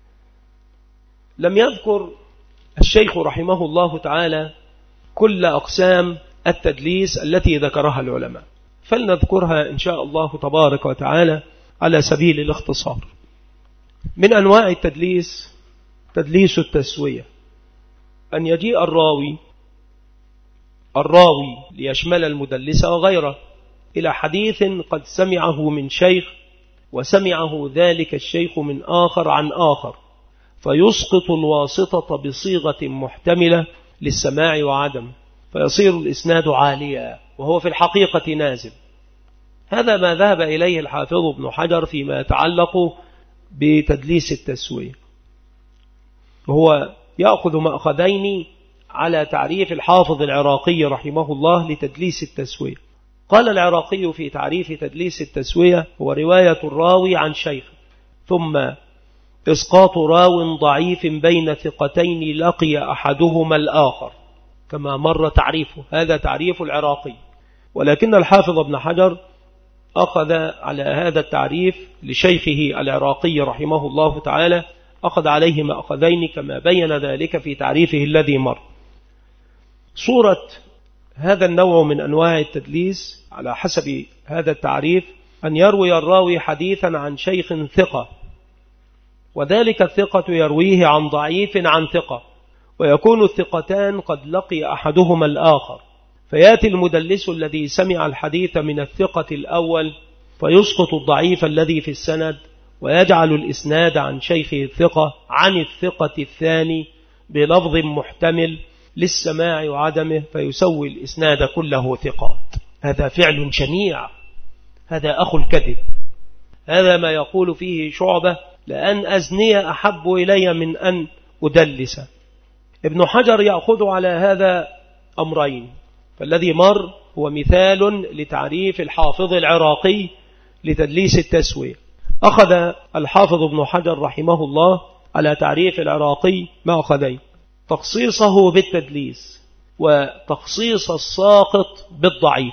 لم يذكر الشيخ رحمه الله تعالى كل أقسام التدليس التي ذكرها العلماء، فلنذكرها إن شاء الله تبارك وتعالى على سبيل الاختصار. من أنواع التدليس تدليس التسوية، أن يجيء الراوي ليشمل المدلس وغيره إلى حديث قد سمعه من شيخ وسمعه ذلك الشيخ من آخر عن آخر، فيسقط الواسطة بصيغة محتملة للسماع وعدم، فيصير الإسناد عاليا وهو في الحقيقة نازل. هذا ما ذهب إليه الحافظ ابن حجر فيما يتعلق بتدليس التسوية، وهو يأخذ مأخذين على تعريف الحافظ العراقي رحمه الله لتدليس التسوية. قال العراقي في تعريف تدليس التسوية: هو رواية الراوي عن شيخ ثم إسقاط راو ضعيف بين ثقتين لقي أحدهما الآخر، كما مر تعريفه. هذا تعريف العراقي، ولكن الحافظ ابن حجر أخذ على هذا التعريف لشيخه العراقي رحمه الله تعالى، أخذ عليه مأخذين كما بين ذلك في تعريفه الذي مر. صورة هذا النوع من أنواع التدليس على حسب هذا التعريف أن يروي الراوي حديثا عن شيخ ثقة، وذلك الثقة يرويه عن ضعيف عن ثقة، ويكون الثقتان قد لقي أحدهما الآخر، فيأتي المدلس الذي سمع الحديث من الثقة الأول فيسقط الضعيف الذي في السند، ويجعل الإسناد عن شيخه الثقة عن الثقة الثاني بلفظ محتمل للسماع وعدمه، فيسوي الإسناد كله ثقات. هذا فعل شنيع، هذا أخو الكذب. هذا ما يقول فيه شعبة: لأن أزني أحب إلي من أن أدلس. ابن حجر يأخذ على هذا أمرين، فالذي مر هو مثال لتعريف الحافظ العراقي لتدليس التسوية. أخذ الحافظ ابن حجر رحمه الله على تعريف العراقي مأخذين: تخصيصه بالتدليس وتخصيص الساقط بالضعيف،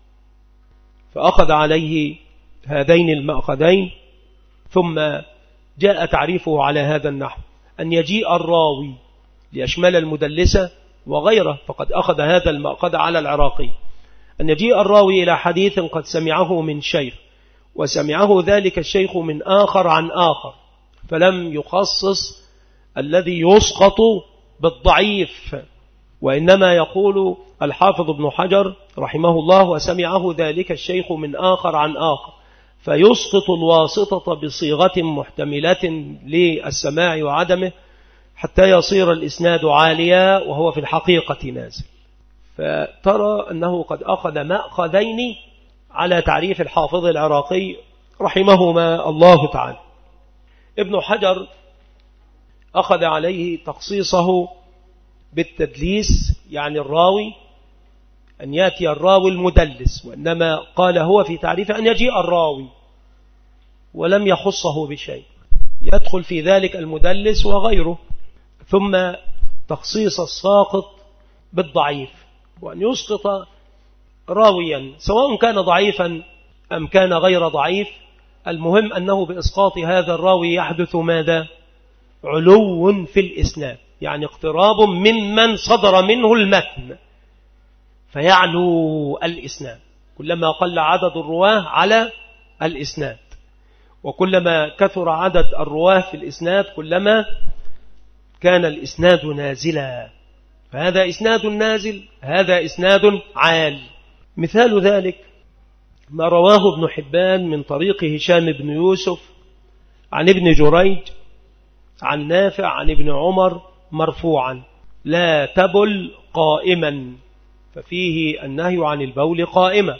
فأخذ عليه هذين المأخذين. ثم جاء تعريفه على هذا النحو: أن يجيء الراوي ليشمل المدلسة وغيره، فقد أخذ هذا المأخذ على العراقي. أن يجيء الراوي إلى حديث قد سمعه من شيخ وسمعه ذلك الشيخ من آخر عن آخر، فلم يخصص الذي يسقط بالضعيف، وإنما يقول الحافظ ابن حجر رحمه الله: وسمعه ذلك الشيخ من آخر عن آخر، فيسقط الواسطة بصيغة محتملة للسماع وعدمه حتى يصير الإسناد عاليا وهو في الحقيقة نازل. فترى أنه قد أخذ مأخذين على تعريف الحافظ العراقي رحمهما الله تعالى. ابن حجر أخذ عليه تخصيصه بالتدليس، يعني الراوي أن يأتي الراوي المدلس، وإنما قال هو في تعريف أن يجيء الراوي، ولم يخصه بشيء، يدخل في ذلك المدلس وغيره. ثم تخصيص الساقط بالضعيف، وأن يسقط راويا سواء كان ضعيفا أم كان غير ضعيف، المهم أنه بإسقاط هذا الراوي يحدث ماذا؟ علو في الإسناد، يعني اقتراب ممن صدر منه المتن، فيعلو الإسناد. كلما قل عدد الرواه على الإسناد، وكلما كثر عدد الرواه في الإسناد كلما كان الإسناد نازلا، فهذا إسناد نازل، هذا إسناد عال. مثال ذلك ما رواه ابن حبان من طريق هشام بن يوسف عن ابن جريج عن نافع عن ابن عمر مرفوعا: لا تبل قائما، ففيه النهي عن البول قائما.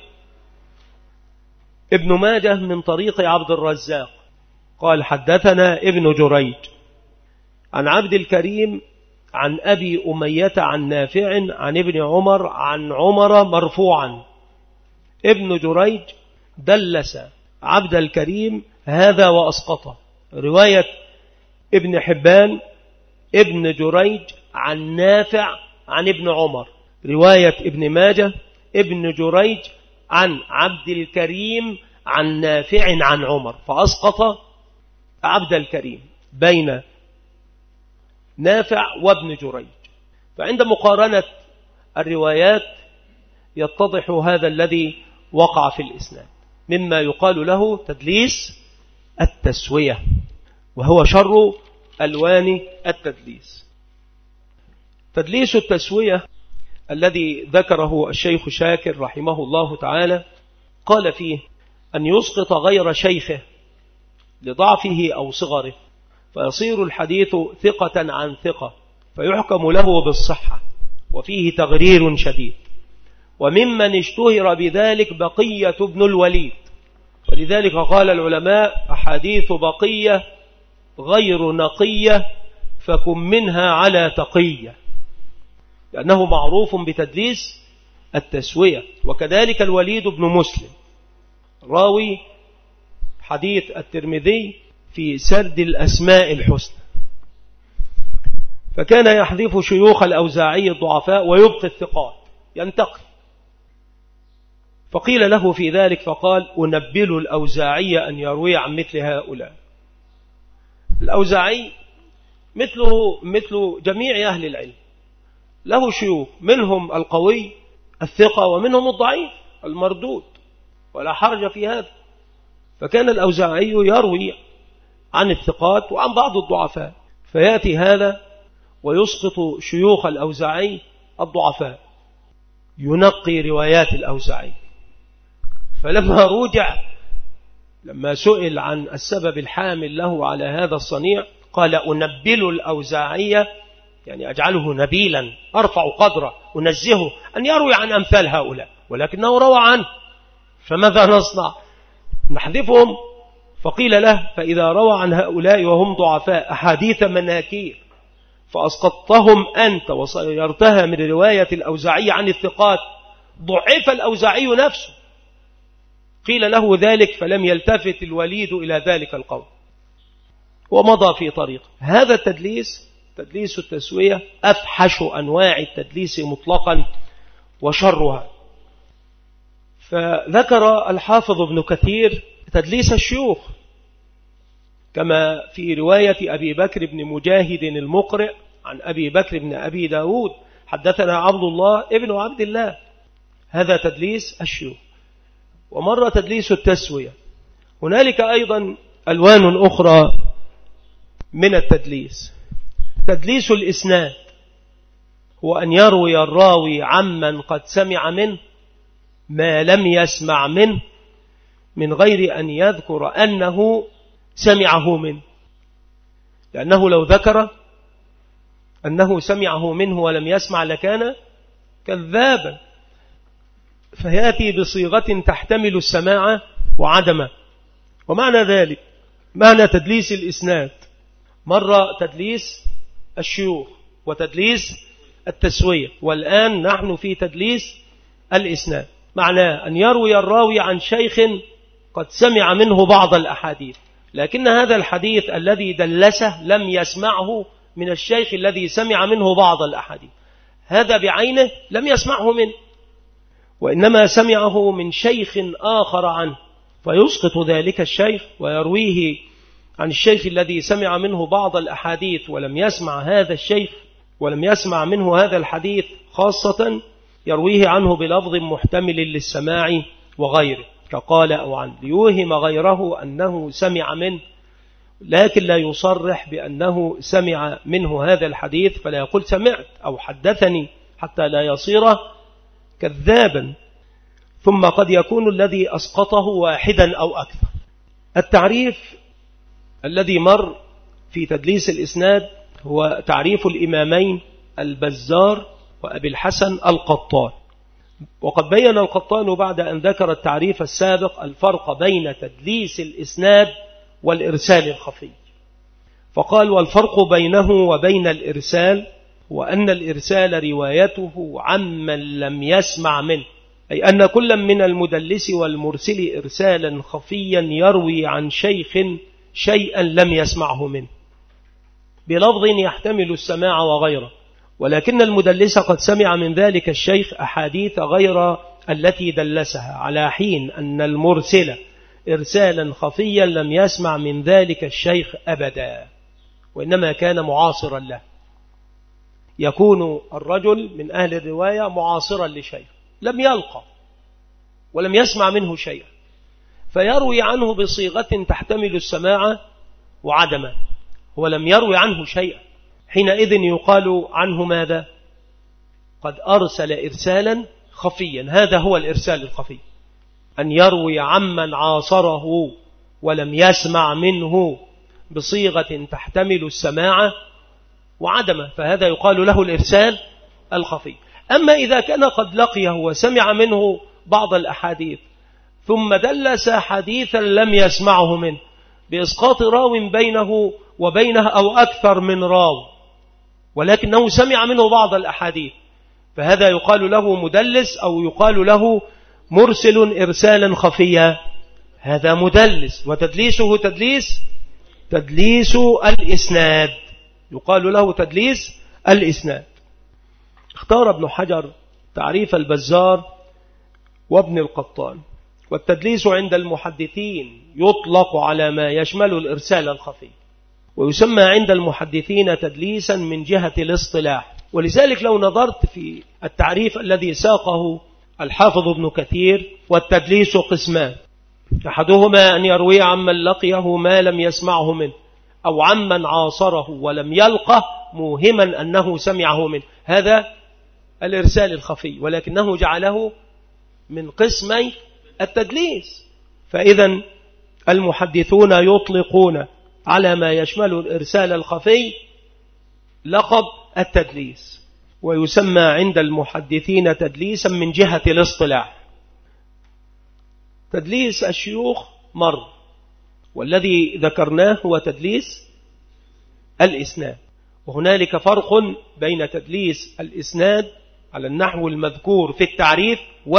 ابن ماجه من طريق عبد الرزاق قال: حدثنا ابن جريج عن عبد الكريم عن أبي أمية عن نافع عن ابن عمر عن عمر مرفوعا. ابن جريج دلس عبد الكريم هذا وأسقطه. رواية ابن حبان ابن جريج عن نافع عن ابن عمر. رواية ابن ماجه ابن جريج عن عبد الكريم عن نافع عن عمر، فأسقط عبد الكريم بين نافع وابن جريج. فعند مقارنة الروايات يتضح هذا الذي وقع في الإسناد، مما يقال له تدليس التسوية، وهو شر ألوان التدليس. تدليس التسوية الذي ذكره الشيخ شاكر رحمه الله تعالى قال فيه: أن يسقط غير شيخه لضعفه أو صغره، فيصير الحديث ثقة عن ثقة، فيحكم له بالصحة، وفيه تغرير شديد. وممن اشتهر بذلك بقية بن الوليد، ولذلك قال العلماء: أحاديث بقية غير نقية فكن منها على تقية، لأنه معروف بتدليس التسوية. وكذلك الوليد بن مسلم راوي حديث الترمذي في سرد الأسماء الحسنى، فكان يحذف شيوخ الأوزاعي الضعفاء ويبقي الثقات، ينتقل. فقيل له في ذلك فقال: أنبل الأوزاعي أن يروي عن مثل هؤلاء. الأوزاعي مثله مثل جميع أهل العلم، له شيوخ، منهم القوي الثقة ومنهم الضعيف المردود، ولا حرج في هذا. فكان الأوزاعي يروي عن الثقات وعن بعض الضعفاء، فيأتي هذا ويسقط شيوخ الأوزاعي الضعفاء، ينقي روايات الأوزاعي. فلما رجع، لما سئل عن السبب الحامل له على هذا الصنيع، قال: أنبل الأوزاعي، يعني أجعله نبيلا، أرفع قدره، أنزهه أن يروي عن أمثال هؤلاء، ولكنه روى عنه، فماذا نصنع؟ نحذفهم. فقيل له: فإذا روى عن هؤلاء وهم ضعفاء أحاديث مناكير فأسقطتهم أنت وصيرتها من رواية الأوزاعي عن الثقات، ضعف الأوزاعي نفسه. قيل له ذلك فلم يلتفت الوليد إلى ذلك القول ومضى في طريق. هذا التدليس، تدليس التسوية، أفحش أنواع التدليس مطلقا وشرها. فذكر الحافظ ابن كثير تدليس الشيوخ، كما في رواية أبي بكر بن مجاهد المقرئ عن أبي بكر بن أبي داود: حدثنا عبد الله ابن عبد الله. هذا تدليس الشيوخ. ومر تدليس التسوية. هنالك أيضا ألوان أخرى من التدليس. تدليس الإسناد هو أن يروي الراوي عمن قد سمع منه ما لم يسمع منه، من غير أن يذكر أنه سمعه منه، لأنه لو ذكر أنه سمعه منه ولم يسمع لكان كذابا، فيأتي بصيغة تحتمل السماع وعدمه. ومعنى ذلك معنى تدليس الإسناد، مرة تدليس الشيوخ وتدليس التسوية، والآن نحن في تدليس الإسناد. معناه أن يروي الراوي عن شيخ قد سمع منه بعض الأحاديث، لكن هذا الحديث الذي دلسه لم يسمعه من الشيخ الذي سمع منه بعض الأحاديث، هذا بعينه لم يسمعه منه، وإنما سمعه من شيخ آخر عنه، فيسقط ذلك الشيخ ويرويه عن الشيخ الذي سمع منه بعض الأحاديث ولم يسمع هذا الشيخ ولم يسمع منه هذا الحديث خاصة، يرويه عنه بلفظ محتمل للسماع وغيره، كقال أو عن، ليوهم غيره أنه سمع منه، لكن لا يصرح بأنه سمع منه هذا الحديث، فلا يقول سمعت أو حدثني حتى لا يصير كذابا. ثم قد يكون الذي أسقطه واحدا أو أكثر. التعريف الذي مر في تدليس الإسناد هو تعريف الإمامين البزار وأبي الحسن القطان. وقد بين القطان بعد أن ذكر التعريف السابق الفرق بين تدليس الإسناد والإرسال الخفي، فقال: والفرق بينه وبين الإرسال وأن الإرسال روايته عمن لم يسمع منه، أي أن كل من المدلس والمرسل إرسالا خفيا يروي عن شيخ شيئا لم يسمعه منه بلفظ يحتمل السماع وغيره، ولكن المدلس قد سمع من ذلك الشيخ أحاديث غير التي دلسها، على حين أن المرسل إرسالا خفيا لم يسمع من ذلك الشيخ أبدا، وإنما كان معاصرا له. يكون الرجل من أهل الرواية معاصرا لشيخ لم يلقى ولم يسمع منه شيئا، فيروي عنه بصيغة تحتمل السماع وعدمه، هو لم يروي عنه شيئا، حينئذ يقال عنه ماذا؟ قد أرسل إرسالا خفيا. هذا هو الإرسال الخفي، أن يروي عمن عاصره ولم يسمع منه بصيغة تحتمل السماع وعدمه، فهذا يقال له الإرسال الخفي. أما إذا كان قد لقيه وسمع منه بعض الأحاديث ثم دلس حديثا لم يسمعه منه بإسقاط راو بينه وبينه أو أكثر من راو، ولكنه سمع منه بعض الأحاديث، فهذا يقال له مدلس أو يقال له مرسل إرسالا خفيا. هذا مدلس، وتدليسه تدليس الإسناد، يقال له تدليس الإسناد. اختار ابن حجر تعريف البزار وابن القطان. والتدليس عند المحدثين يطلق على ما يشمل الإرسال الخفي، ويسمى عند المحدثين تدليسا من جهة الاصطلاح. ولذلك لو نظرت في التعريف الذي ساقه الحافظ ابن كثير: والتدليس قسمان، أحدهما أن يروي عمن لقيه ما لم يسمعه منه، أو عمن عاصره ولم يلقه موهما أنه سمعه منه، هذا الإرسال الخفي، ولكنه جعله من قسمي التدليس. فإذا المحدثون يطلقون على ما يشمل الإرسال الخفي لقب التدليس، ويسمى عند المحدثين تدليسا من جهة الاصطلاح. تدليس الشيوخ مر، والذي ذكرناه هو تدليس الإسناد. وهنالك فرق بين تدليس الإسناد على النحو المذكور في التعريف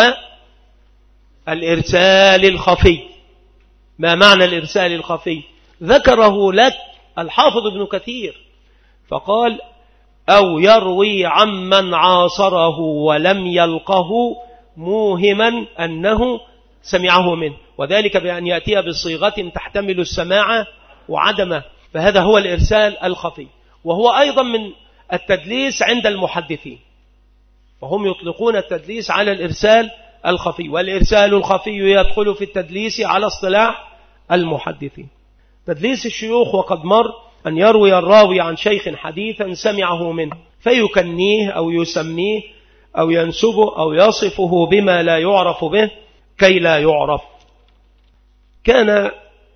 والإرسال الخفي. ما معنى الإرسال الخفي؟ ذكره لك الحافظ ابن كثير فقال: أو يروي عمن عاصره ولم يلقه موهما أنه سمعه منه، وذلك بأن يأتي بصيغة تحتمل السماع وعدمه، فهذا هو الإرسال الخفي، وهو أيضا من التدليس عند المحدثين، فهم يطلقون التدليس على الإرسال الخفي، والإرسال الخفي يدخل في التدليس على اصطلاح المحدثين. تدليس الشيوخ وقد مر أن يروي الراوي عن شيخ حديثا سمعه منه فيكنيه أو يسميه أو ينسبه أو يصفه بما لا يعرف به كي لا يعرف. كان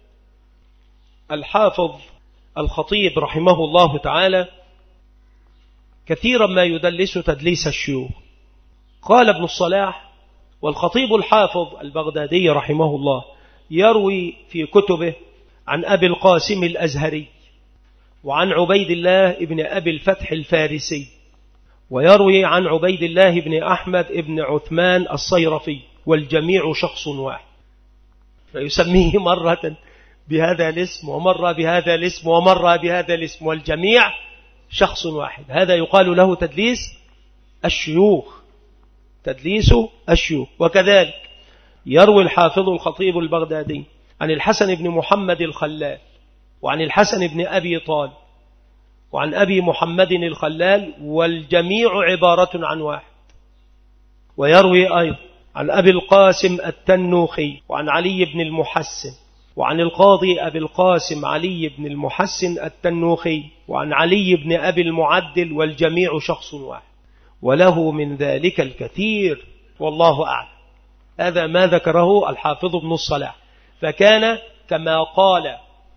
الحافظ الخطيب رحمه الله تعالى كثيرا ما يدلس تدليس الشيوخ، قال ابن الصلاح: والخطيب الحافظ البغدادي رحمه الله يروي في كتبه عن أبي القاسم الأزهري، وعن عبيد الله ابن أبي الفتح الفارسي، ويروي عن عبيد الله ابن أحمد ابن عثمان الصيرفي، والجميع شخص واحد. فيسميه مرة بهذا الاسم، ومرة بهذا الاسم، ومرة بهذا الاسم، والجميع شخص واحد. هذا يقال له تدليس الشيوخ، تدليس الشيوخ. وكذلك يروي الحافظ الخطيب البغدادي عن الحسن بن محمد الخلال، وعن الحسن بن أبي طالب، وعن أبي محمد الخلال، والجميع عبارة عن واحد. ويروي أيضا عن أبي القاسم التنوخي، وعن علي بن المحسن، وعن القاضي أبي القاسم علي بن المحسن التنوخي، وعن علي بن أبي المعدل، والجميع شخص واحد، وله من ذلك الكثير والله أعلم. هذا ما ذكره الحافظ ابن الصلاح. فكان كما قال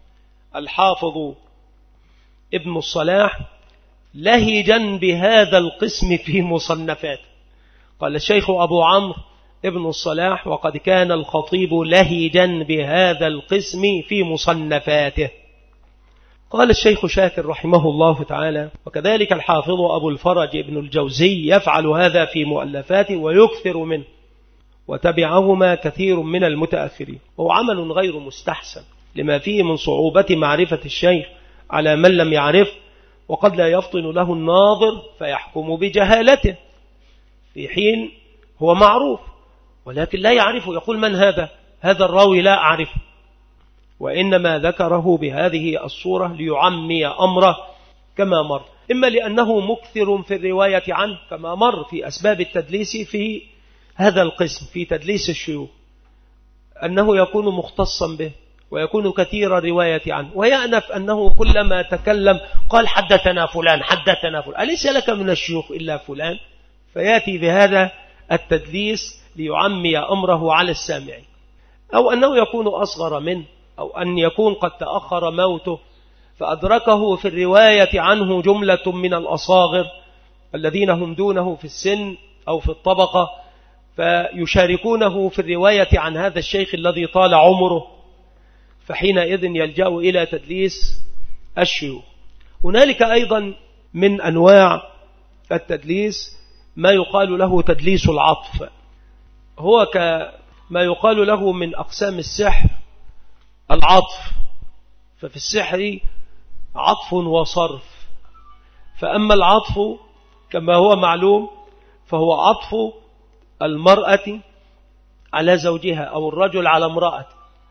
الحافظ ابن الصلاح لهجا بهذا القسم في مصنفاته. قال الشيخ أبو عمرو ابن الصلاح: وقد كان الخطيب لهجا بهذا القسم في مصنفاته. قال الشيخ شاكر رحمه الله تعالى: وكذلك الحافظ أبو الفرج ابن الجوزي يفعل هذا في مؤلفاته ويكثر منه، وتبعهما كثير من المتأخرين، وهو عمل غير مستحسن لما فيه من صعوبة معرفة الشيخ على من لم يعرف، وقد لا يفطن له الناظر فيحكم بجهالته في حين هو معروف، ولكن لا يعرفه، يقول: من هذا؟ هذا الراوي لا أعرفه. وإنما ذكره بهذه الصورة ليعمي أمره كما مر، إما لأنه مكثر في الرواية عنه كما مر في أسباب التدليس في هذا القسم في تدليس الشيوخ، أنه يكون مختصا به ويكون كثير الرواية عنه، ويأنف أنه كلما تكلم قال: حدثنا فلان، حدثنا فلان، أليس لك من الشيوخ إلا فلان؟ فيأتي بهذا التدليس ليعمي أمره على السامعين. أو أنه يكون أصغر منه، أو أن يكون قد تأخر موته فأدركه في الرواية عنه جملة من الأصاغر الذين هم دونه في السن أو في الطبقة، فيشاركونه في الرواية عن هذا الشيخ الذي طال عمره، فحينئذ يلجأ إلى تدليس الشيوخ. هنالك أيضا من أنواع التدليس ما يقال له تدليس العطف، هو كما يقال له من أقسام السحر العطف. ففي السحر عطف وصرف، فأما العطف كما هو معلوم فهو عطف المرأة على زوجها أو الرجل على امرأة،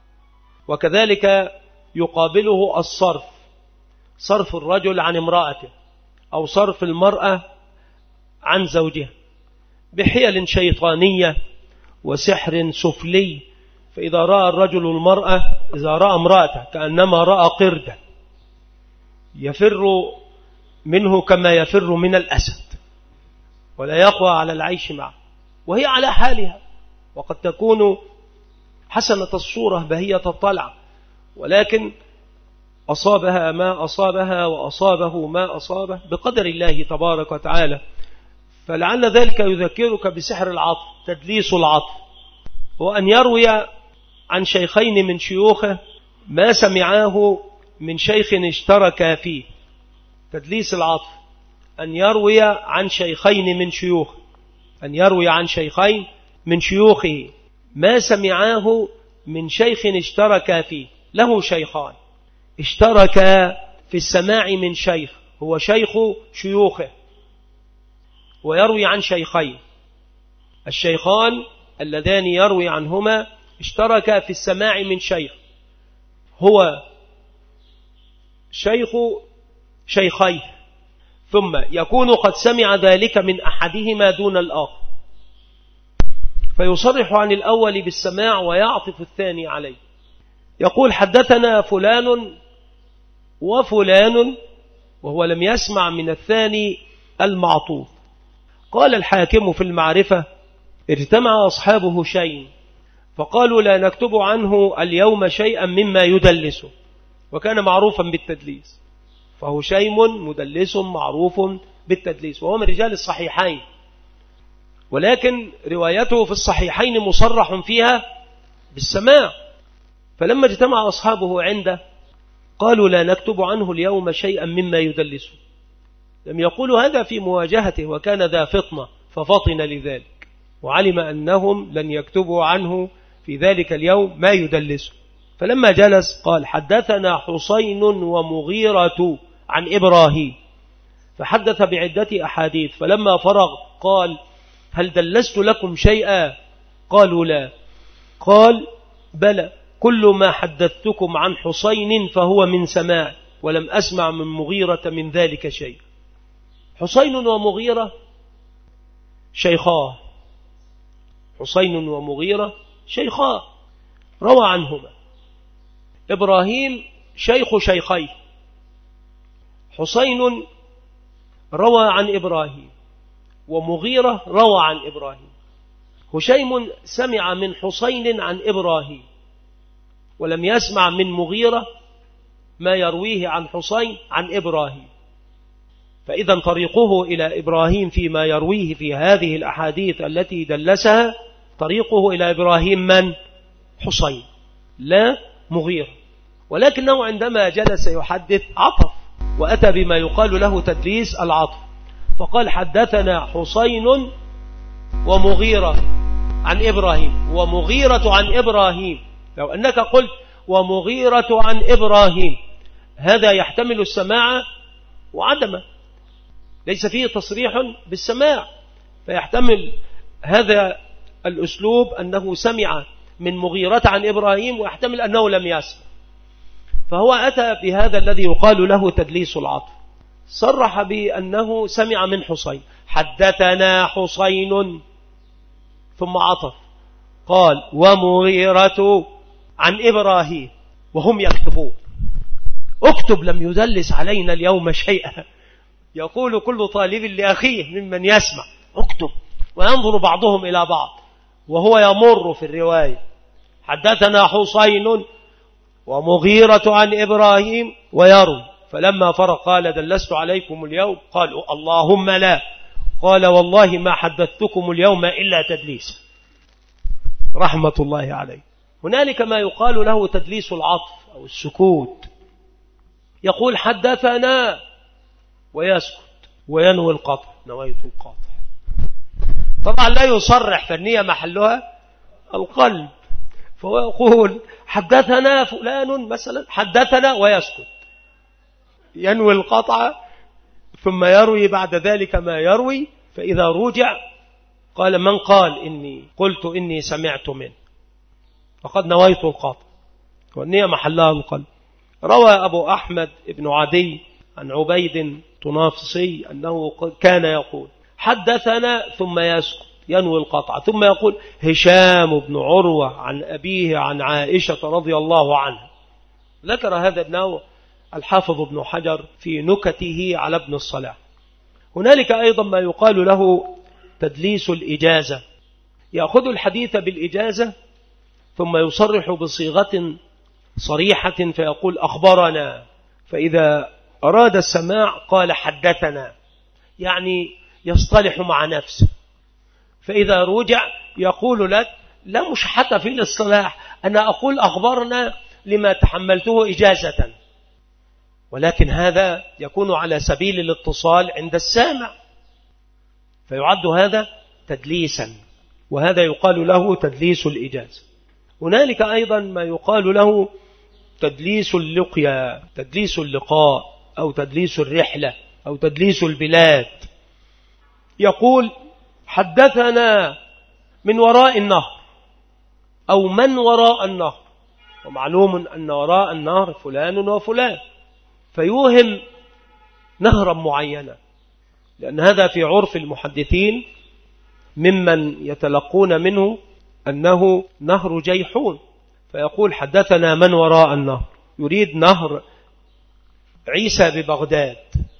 وكذلك يقابله الصرف، صرف الرجل عن امرأته أو صرف المرأة عن زوجها بحيل شيطانية وسحر سفلي. فإذا رأى الرجل المرأة، إذا رأى امرأته كأنما رأى قردة يفر منه كما يفر من الأسد، ولا يقوى على العيش معه، وهي على حالها، وقد تكون حسنة الصورة بهية الطلعة، ولكن أصابها ما أصابها وأصابه ما أصابه بقدر الله تبارك وتعالى. فلعل ذلك يذكرك بسحر العطف. تدليس العطف هو أن يروي عن شيخين من شيوخه ما سمعاه من شيخ اشترك فيه. تدليس العطف أن يروي عن شيخين من شيوخه، أن يروي عن شيخين من شيوخه ما سمعاه من شيخ اشترك فيه. له شيخان اشترك في السماع من شيخ هو شيخ شيوخه، ويروي عن شيخين، الشيخان اللذان يروي عنهما اشترك في السماع من شيخ هو شيخ شيخيه، ثم يكون قد سمع ذلك من أحدهما دون الآخر، فيصرح عن الأول بالسماع ويعطف الثاني عليه. يقول: حدثنا فلان وفلان، وهو لم يسمع من الثاني المعطوف. قال الحاكم في المعرفة: اجتمع أصحاب هشيم فقالوا لا نكتب عنه اليوم شيئا مما يدلسه، وكان معروفا بالتدليس، فهشيم مدلس معروف بالتدليس، وهو من رجال الصحيحين. ولكن روايته في الصحيحين مصرح فيها بالسماع. فلما اجتمع أصحابه عنده قالوا لا نكتب عنه اليوم شيئا مما يدلسه. لم يقولوا هذا في مواجهته، وكان ذا فطنة ففطن لذلك، وعلم أنهم لن يكتبوا عنه في ذلك اليوم ما يدلسه. فلما جلس قال حدثنا حسين ومغيرة عن إبراهيم، فحدث بعدة أحاديث. فلما فرغ قال هل دلست لكم شيئا؟ قالوا لا. قال بلى، كل ما حدثتكم عن حسين فهو من سماع، ولم أسمع من مغيرة من ذلك شيء. حسين ومغيرة شيخاه، حسين ومغيرة شيخاه روى عنهما. إبراهيم شيخ شيخيه، حسين روى عن إبراهيم، ومغيرة روى عن إبراهيم. هشيم سمع من حسين عن إبراهيم، ولم يسمع من مغيرة ما يرويه عن حسين عن إبراهيم. فإذا طريقه إلى إبراهيم فيما يرويه في هذه الأحاديث التي دلسها طريقه إلى إبراهيم من؟ حسين لا مغيرة. ولكنه عندما جلس يحدث عطف، وأتى بما يقال له تدليس العطف، فقال حدثنا حسين ومغيرة عن إبراهيم، ومغيرة عن إبراهيم. لو أنك قلت ومغيرة عن إبراهيم هذا يحتمل السماع وعدمه، ليس فيه تصريح بالسماع، فيحتمل هذا الأسلوب أنه سمع من مغيرة عن إبراهيم، ويحتمل أنه لم يسمع. فهو أتى بهذا الذي يقال له تدليس العطف، صرح بأنه سمع من حسين حدثنا حسين، ثم عطف قال ومغيرة عن إبراهيم، وهم يكتبون. اكتب لم يدلس علينا اليوم شيئا. يقول كل طالب لأخيه ممن يسمع اكتب، وينظر بعضهم إلى بعض وهو يمر في الرواية حدثنا حسين ومغيرة عن إبراهيم ويروي. فلما فرق قال دلست عليكم اليوم؟ قالوا اللهم لا. قال والله ما حدثتكم اليوم إلا تدليس، رحمة الله عليه. هنالك ما يقال له تدليس العطف أو السكوت، يقول حدثنا ويسكت وينوي القطع، نويت القطع. طبعا لا يصرح، فالنية محلها القلب، فهو يقول حدثنا فلان مثلا حدثنا ويسكت، ينوي القطع، ثم يروي بعد ذلك ما يروي. فإذا رجع قال من قال إني قلت إني سمعت منه، فقد نويت القطع، والنية محلها القلب. روى أبو أحمد بن عدي عن عبيد طنافسي أنه كان يقول حدثنا ثم يسكت ينوي القطع، ثم يقول هشام بن عروة عن أبيه عن عائشة رضي الله عنها. ذكر هذا النوع الحافظ ابن حجر في نكته على ابن الصلاح. هنالك أيضا ما يقال له تدليس الإجازة، يأخذ الحديث بالإجازة ثم يصرح بصيغة صريحة فيقول أخبرنا، فإذا أراد السماع قال حدثنا، يعني يصطلح مع نفسه. فإذا رجع يقول لك لا مشحة في الاصطلاح، أنا أقول أخبرنا لما تحملته إجازة، ولكن هذا يكون على سبيل الاتصال عند السامع، فيعد هذا تدليسا، وهذا يقال له تدليس الإجازة. هنالك أيضا ما يقال له تدليس اللقيا، تدليس اللقاء، أو تدليس الرحلة، أو تدليس البلاد. يقول حدثنا من وراء النهر، أو من وراء النهر، ومعلوم أن وراء النهر فلان وفلان، فيوهم نهرا معينا، لأن هذا في عرف المحدثين ممن يتلقون منه أنه نهر جيحون، فيقول حدثنا من وراء النهر، يريد نهر عيسى ببغداد،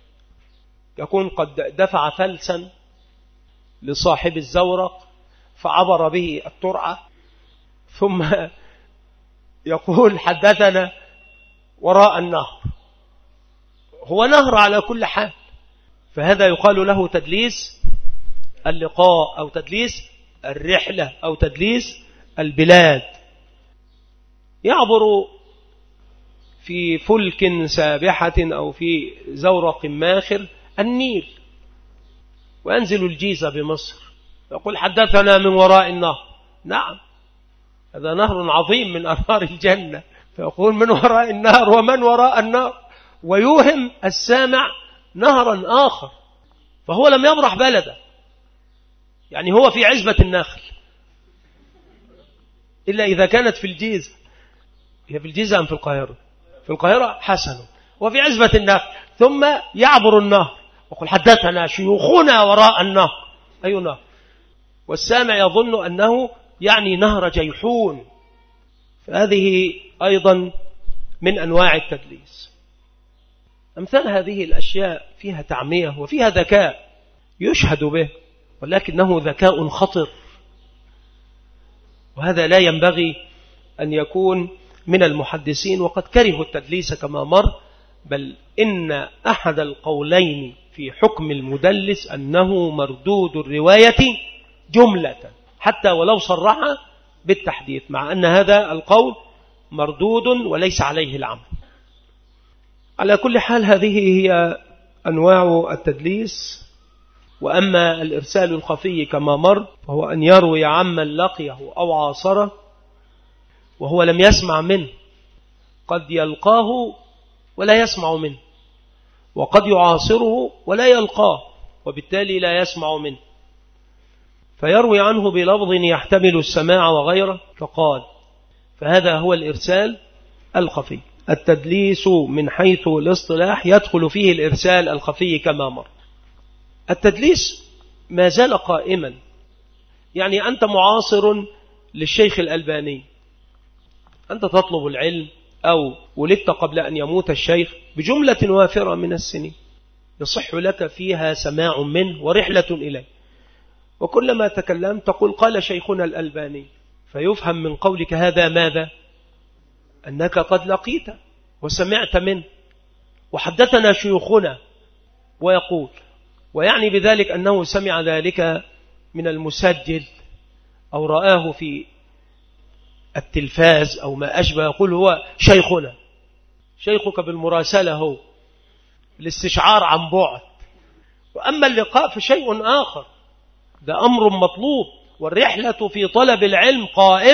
يكون قد دفع فلسا لصاحب الزورق فعبر به الترعة، ثم يقول حدثنا وراء النهر، هو نهر على كل حال، فهذا يقال له تدليس اللقاء أو تدليس الرحلة أو تدليس البلاد. يعبر في فلك سابحة أو في زورق ماخر النيل وينزل الجيزة بمصر، يقول حدثنا من وراء النهر. نعم، هذا نهر عظيم من أنهار الجنة، فيقول من وراء النهر ومن وراء النهر، ويوهم السامع نهرا آخر. فهو لم يبرح بلده، يعني هو في عزبة النخل، إلا إذا كانت في الجيزة. هي في الجيزة أم في القاهرة؟ في القاهرة حسن، وفي عزبة النخل، ثم يعبر النهر وقل حدثنا شيوخنا وراء النهر. أي نهر؟ والسامع يظن أنه يعني نهر جيحون. فهذه أيضا من أنواع التدليس. أمثال هذه الأشياء فيها تعمية وفيها ذكاء يشهد به، ولكنه ذكاء خطر، وهذا لا ينبغي أن يكون من المحدثين، وقد كرهوا التدليس كما مر. بل إن أحد القولين في حكم المدلس أنه مردود الرواية جملة، حتى ولو صرح بالتحديث، مع أن هذا القول مردود وليس عليه العمل. على كل حال هذه هي أنواع التدليس. وأما الإرسال الخفي كما مر فهو أن يروي عمن لقيه أو عاصره وهو لم يسمع منه، قد يلقاه ولا يسمع منه، وقد يعاصره ولا يلقاه وبالتالي لا يسمع منه، فيروي عنه بلفظ يحتمل السماع وغيره فقال. فهذا هو الإرسال الخفي. التدليس من حيث الاصطلاح يدخل فيه الإرسال الخفي كما مر. التدليس ما زال قائما، يعني أنت معاصر للشيخ الألباني، أنت تطلب العلم أو ولدت قبل أن يموت الشيخ بجملة وافرة من السنين، يصح لك فيها سماع منه ورحلة إليه، وكلما تكلمت تقول قال شيخنا الألباني، فيفهم من قولك هذا ماذا؟ أنك قد لقيت وسمعت منه. وحدثنا شيوخنا ويقول، ويعني بذلك أنه سمع ذلك من المسجل أو رآه في التلفاز أو ما أشبه، يقول هو شيخنا. شيخك بالمراسلة هو الاستشعار عن بعد. وأما اللقاء فشيء آخر، ده أمر مطلوب، والرحلة في طلب العلم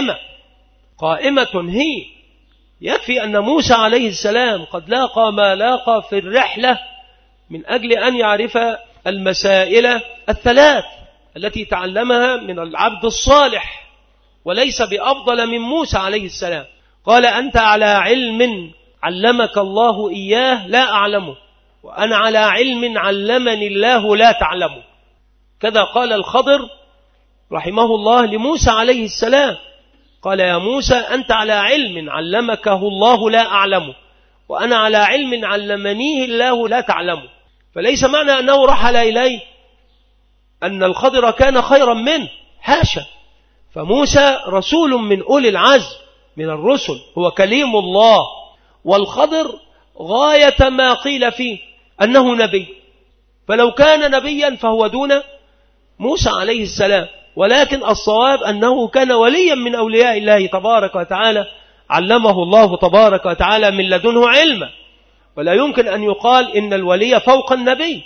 قائمة هي. يكفي أن موسى عليه السلام قد لاقى ما لاقى في الرحلة من أجل أن يعرف المسائل الثلاث التي تعلمها من العبد الصالح، وليس بأفضل من موسى عليه السلام. قال أنت على علم علمك الله إياه لا أعلمه، وأنا على علم علمني الله لا تعلمه. كذا قال الخضر رحمه الله لموسى عليه السلام، قال يا موسى أنت على علم علمكه الله لا أعلمه، وأنا على علم علمنيه الله لا تعلمه. فليس معنى أنه رحل إليه أن الخضر كان خيرا منه، حاشا. فموسى رسول من أولي العزم من الرسل، هو كليم الله، والخضر غاية ما قيل فيه أنه نبي، فلو كان نبيا فهو دون موسى عليه السلام. ولكن الصواب أنه كان وليا من أولياء الله تبارك وتعالى، علمه الله تبارك وتعالى من لدنه علما، ولا يمكن أن يقال إن الولي فوق النبي.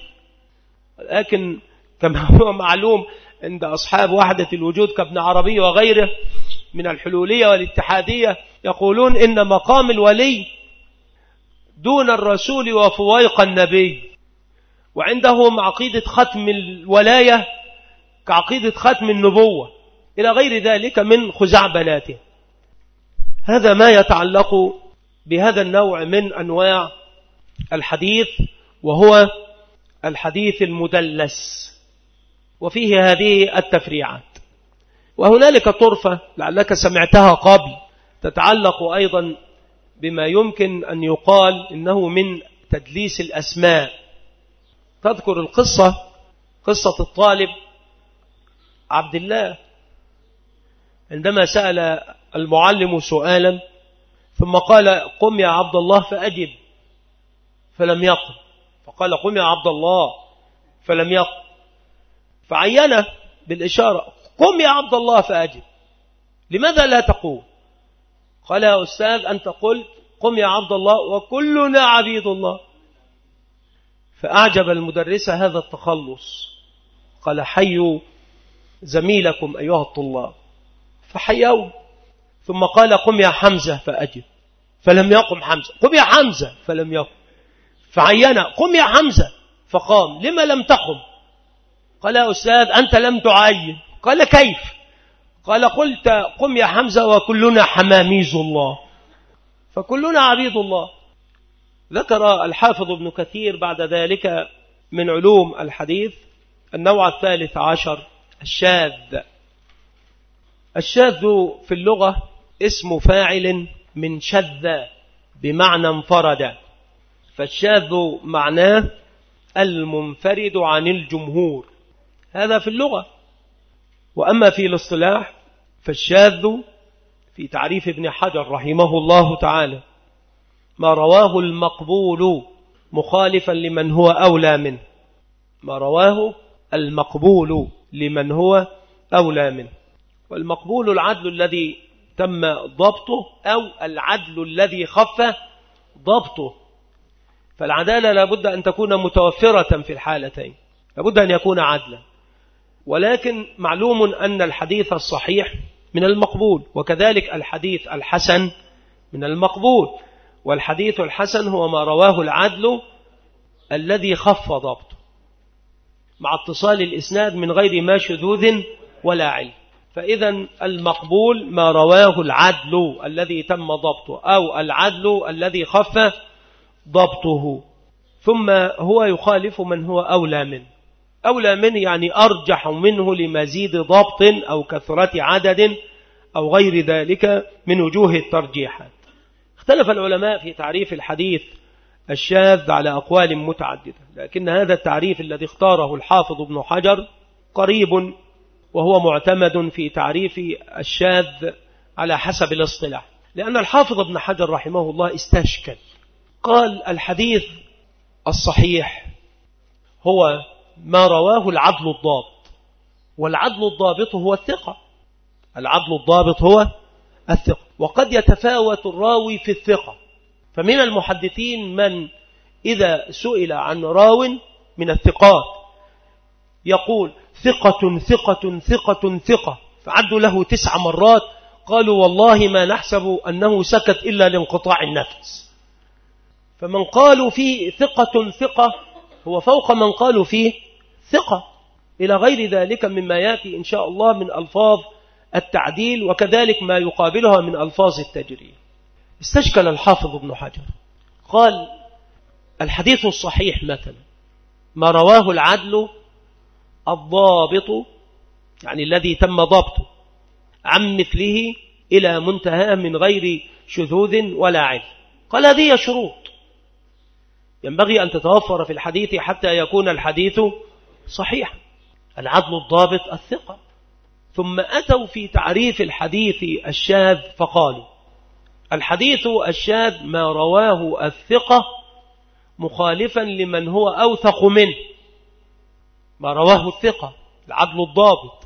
لكن كما هو معلوم عند أصحاب وحدة الوجود كابن عربي وغيره من الحلولية والاتحادية، يقولون إن مقام الولي دون الرسول وفويق النبي، وعندهم عقيدة ختم الولاية كعقيدة ختم النبوة إلى غير ذلك من خزعبلاته. هذا ما يتعلق بهذا النوع من أنواع الحديث، وهو الحديث المدلس، وفيه هذه التفريعات. وهنالك طرفة لعلك سمعتها قبل تتعلق أيضا بما يمكن أن يقال إنه من تدليس الأسماء. تذكر القصة، قصة الطالب عبد الله عندما سأل المعلم سؤالا ثم قال قم يا عبد الله فأجب، فلم يقم، فقال قم يا عبد الله فلم يقم، فعينه بالإشارة: قم يا عبد الله فأجب. لماذا لا تقوم؟ قال: يا أستاذ أنت قلت قم يا عبد الله وكلنا عبيد الله. فأعجب المدرس هذا التخلص، قال: حيوا زميلكم أيها الطلاب. فحيوه، ثم قال: قم يا حمزة فأجب. فلم يقم حمزة. قم يا حمزة، فلم يقم. فعينه: قم يا حمزة، فقام. لما لم تقم؟ قال: يا أستاذ أنت لم تعين. قال: كيف؟ قال: قلت قم يا حمزة وكلنا حماميز الله، فكلنا عبيد الله. ذكر الحافظ ابن كثير بعد ذلك من علوم الحديث النوع 13 الشاذ. الشاذ في اللغة اسم فاعل من شذ بمعنى انفرد، فالشاذ معناه المنفرد عن الجمهور، هذا في اللغة. وأما في الاصطلاح فالشاذ في تعريف ابن حجر رحمه الله تعالى ما رواه المقبول مخالفا لمن هو أولى منه. ما رواه المقبول لمن هو أولى منه. والمقبول العدل الذي تم ضبطه أو العدل الذي خف ضبطه. فالعدالة لابد أن تكون متوفرة في الحالتين، لابد أن يكون عدلا. ولكن معلوم أن الحديث الصحيح من المقبول، وكذلك الحديث الحسن من المقبول. والحديث الحسن هو ما رواه العدل الذي خف ضبطه مع اتصال الإسناد من غير ما شذوذ ولا علم. فإذا المقبول ما رواه العدل الذي تم ضبطه أو العدل الذي خف ضبطه، ثم هو يخالف من هو أولى منه. أولى منه يعني أرجح منه لمزيد ضبط أو كثرة عدد أو غير ذلك من وجوه الترجيحات. اختلف العلماء في تعريف الحديث الشاذ على أقوال متعددة، لكن هذا التعريف الذي اختاره الحافظ ابن حجر قريب وهو معتمد في تعريف الشاذ على حسب الاصطلاح. لأن الحافظ ابن حجر رحمه الله استشكل، قال: الحديث الصحيح هو ما رواه العدل الضابط، والعدل الضابط هو الثقة. العدل الضابط هو الثقة، وقد يتفاوت الراوي في الثقة. فمن المحدثين من إذا سئل عن راو من الثقات يقول: ثقة ثقة ثقة ثقة، فعدوا له 9 مرات، قالوا: والله ما نحسب أنه سكت إلا لانقطاع النفس. فمن قالوا فيه ثقة ثقة هو فوق من قالوا فيه ثقة، إلى غير ذلك مما يأتي إن شاء الله من ألفاظ التعديل، وكذلك ما يقابلها من ألفاظ التجريح. استشكل الحافظ ابن حجر، قال: الحديث الصحيح مثلا ما رواه العدل الضابط، يعني الذي تم ضبطه عن مثله إلى منتهى من غير شذوذ ولا علم. قال: هذه شروط ينبغي أن تتوفر في الحديث حتى يكون الحديث صحيحا: العدل الضابط الثقة. ثم أتوا في تعريف الحديث الشاذ فقالوا: الحديث الشاذ ما رواه الثقة مخالفا لمن هو أوثق منه. ما رواه الثقة العدل الضابط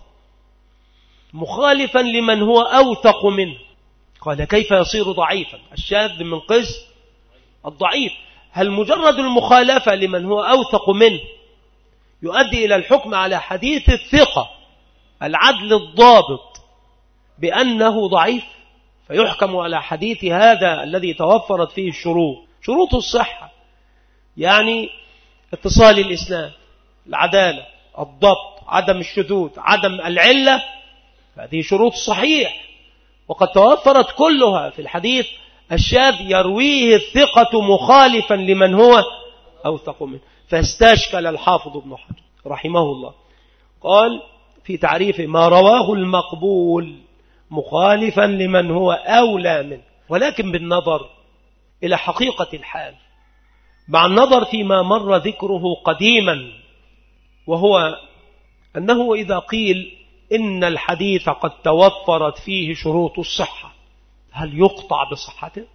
مخالفا لمن هو أوثق منه. قال: كيف يصير ضعيفا؟ الشاذ من قسم الضعيف. هل مجرد المخالفة لمن هو أوثق منه يؤدي إلى الحكم على حديث الثقة العدل الضابط بأنه ضعيف، فيحكم على حديث هذا الذي توفرت فيه شروط الصحة، يعني اتصال الإسناد، العدالة، الضبط، عدم الشذوذ، عدم العلة، هذه شروط الصحيح، وقد توفرت كلها في الحديث الشاذ يرويه الثقة مخالفا لمن هو أوثق منه. فاستشكل الحافظ ابن حجر رحمه الله، قال في تعريف: ما رواه المقبول مخالفا لمن هو أولى منه. ولكن بالنظر إلى حقيقة الحال، مع النظر فيما مر ذكره قديما، وهو أنه إذا قيل إن الحديث قد توفرت فيه شروط الصحة، هل يقطع بصحته؟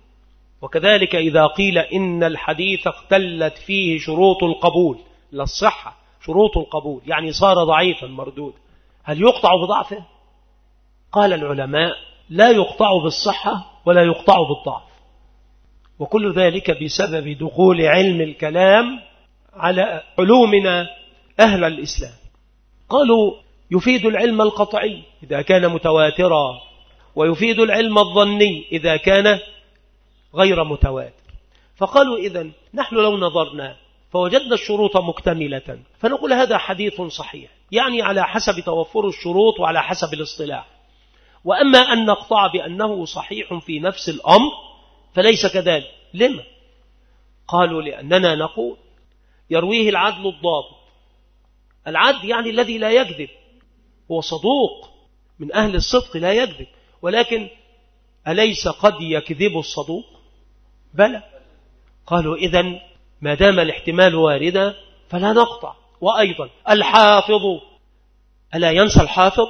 وكذلك إذا قيل إن الحديث اختلت فيه شروط القبول للصحة، شروط القبول، يعني صار ضعيفا مردود، هل يقطع بضعفه؟ قال العلماء لا يقطع بالصحة ولا يقطع بالضعف، وكل ذلك بسبب دخول علم الكلام على علومنا أهل الإسلام. قالوا يفيد العلم القطعي إذا كان متواترا، ويفيد العلم الظني إذا كان غير متواتر. فقالوا إذن نحن لو نظرنا فوجدنا الشروط مكتملة فنقول هذا حديث صحيح، يعني على حسب توفر الشروط وعلى حسب الاصطلاح. وأما أن نقطع بأنه صحيح في نفس الأمر فليس كذلك. لما؟ قالوا لأننا نقول يرويه العدل الضابط. العدل يعني الذي لا يكذب، هو صدوق من أهل الصدق لا يكذب، ولكن أليس قد يكذب الصدوق؟ بلى. قالوا إذن ما دام الاحتمال واردا فلا نقطع. وأيضا الحافظ، ألا ينسى الحافظ؟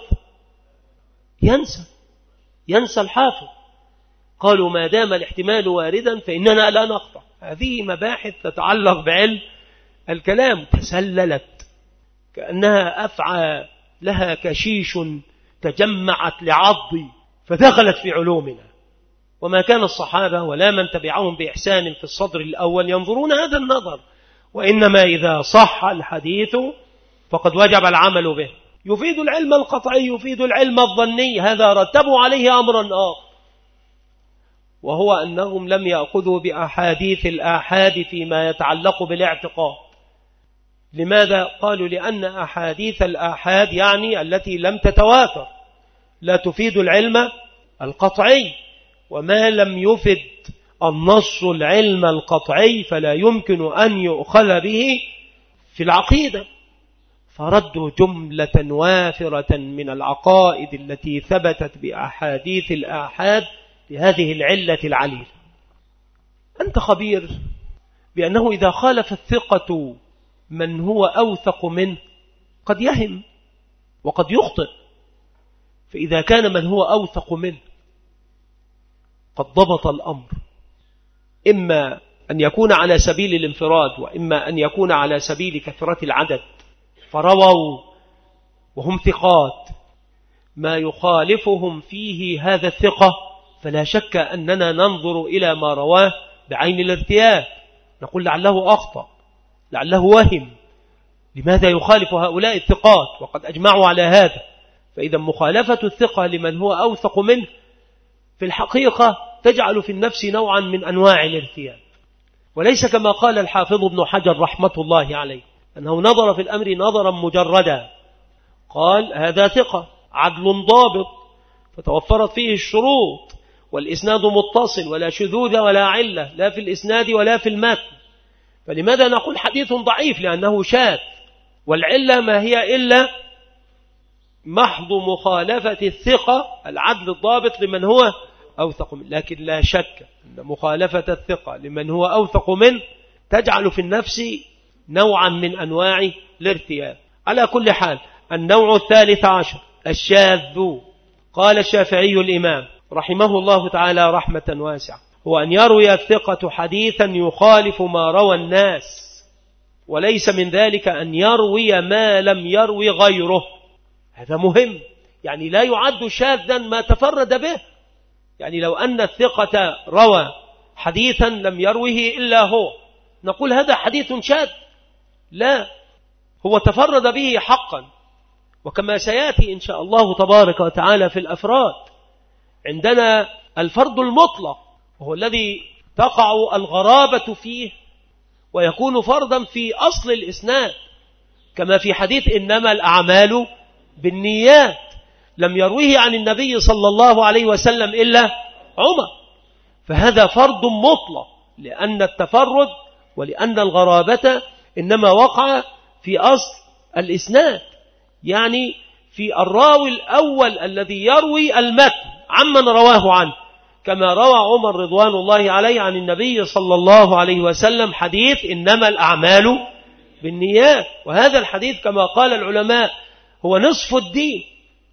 ينسى الحافظ. قالوا ما دام الاحتمال واردا فإننا لا نقطع. هذه مباحث تتعلق بعلم الكلام تسللت كأنها أفعى لها كشيش تجمعت لعض فدخلت في علومنا. وما كان الصحابة ولا من تبعهم بإحسان في الصدر الأول ينظرون هذا النظر، وإنما إذا صح الحديث فقد وجب العمل به. يفيد العلم القطعي، يفيد العلم الظني، هذا رتبوا عليه أمرا آخر، وهو أنهم لم يأخذوا بأحاديث الآحاد فيما يتعلق بالاعتقاد. لماذا؟ قالوا لأن أحاديث الآحاد يعني التي لم تتواتر لا تفيد العلم القطعي، وما لم يفد النص العلم القطعي فلا يمكن أن يؤخذ به في العقيدة. فردوا جملة وافرة من العقائد التي ثبتت بأحاديث الآحاد لهذه العلة العليلة. أنت خبير بأنه إذا خالف الثقة من هو أوثق منه قد يهم وقد يخطئ، فإذا كان من هو أوثق منه قد ضبط الأمر، إما أن يكون على سبيل الانفراد وإما أن يكون على سبيل كثرة العدد، فرووا وهم ثقات ما يخالفهم فيه هذا الثقة، فلا شك أننا ننظر إلى ما رواه بعين الارتياب، نقول لعله أخطأ، لعله وهم، لماذا يخالف هؤلاء الثقات وقد أجمعوا على هذا؟ فإذا مخالفة الثقة لمن هو أوثق منه في الحقيقة تجعل في النفس نوعا من أنواع الارتياب، وليس كما قال الحافظ ابن حجر رحمة الله عليه أنه نظر في الأمر نظرا مجردا، قال هذا ثقة عدل ضابط فتوفرت فيه الشروط والإسناد متصل ولا شذوذ ولا علة لا في الإسناد ولا في المتن، فلماذا نقول حديث ضعيف؟ لأنه شاذ، والعلة ما هي إلا محض مخالفة الثقة العدل الضابط لمن هو أوثق منه. لكن لا شك أن مخالفة الثقة لمن هو أوثق منه تجعل في النفس نوعا من أنواع الارتياب. على كل حال النوع 13 الشاذ. قال الشافعي الإمام رحمه الله تعالى رحمة واسعة هو أن يروي الثقة حديثا يخالف ما روى الناس، وليس من ذلك أن يروي ما لم يروي غيره. هذا مهم، يعني لا يعد شاذا ما تفرد به. يعني لو أن الثقة روى حديثا لم يروه إلا هو نقول هذا حديث شاذ؟ لا، هو تفرد به حقا. وكما سيأتي إن شاء الله تبارك وتعالى في الأفراد، عندنا الفرد المطلق وهو الذي تقع الغرابة فيه ويكون فردا في أصل الإسناد، كما في حديث إنما الأعمال بالنيات لم يرويه عن النبي صلى الله عليه وسلم إلا عمر، فهذا فرد مطلق لأن التفرد ولأن الغرابة إنما وقع في أصل الإسناد، يعني في الراوي الأول الذي يروي المتن عمن رواه عنه، كما روى عمر رضوان الله عليه عن النبي صلى الله عليه وسلم حديث إنما الأعمال بالنيات. وهذا الحديث كما قال العلماء هو نصف الدين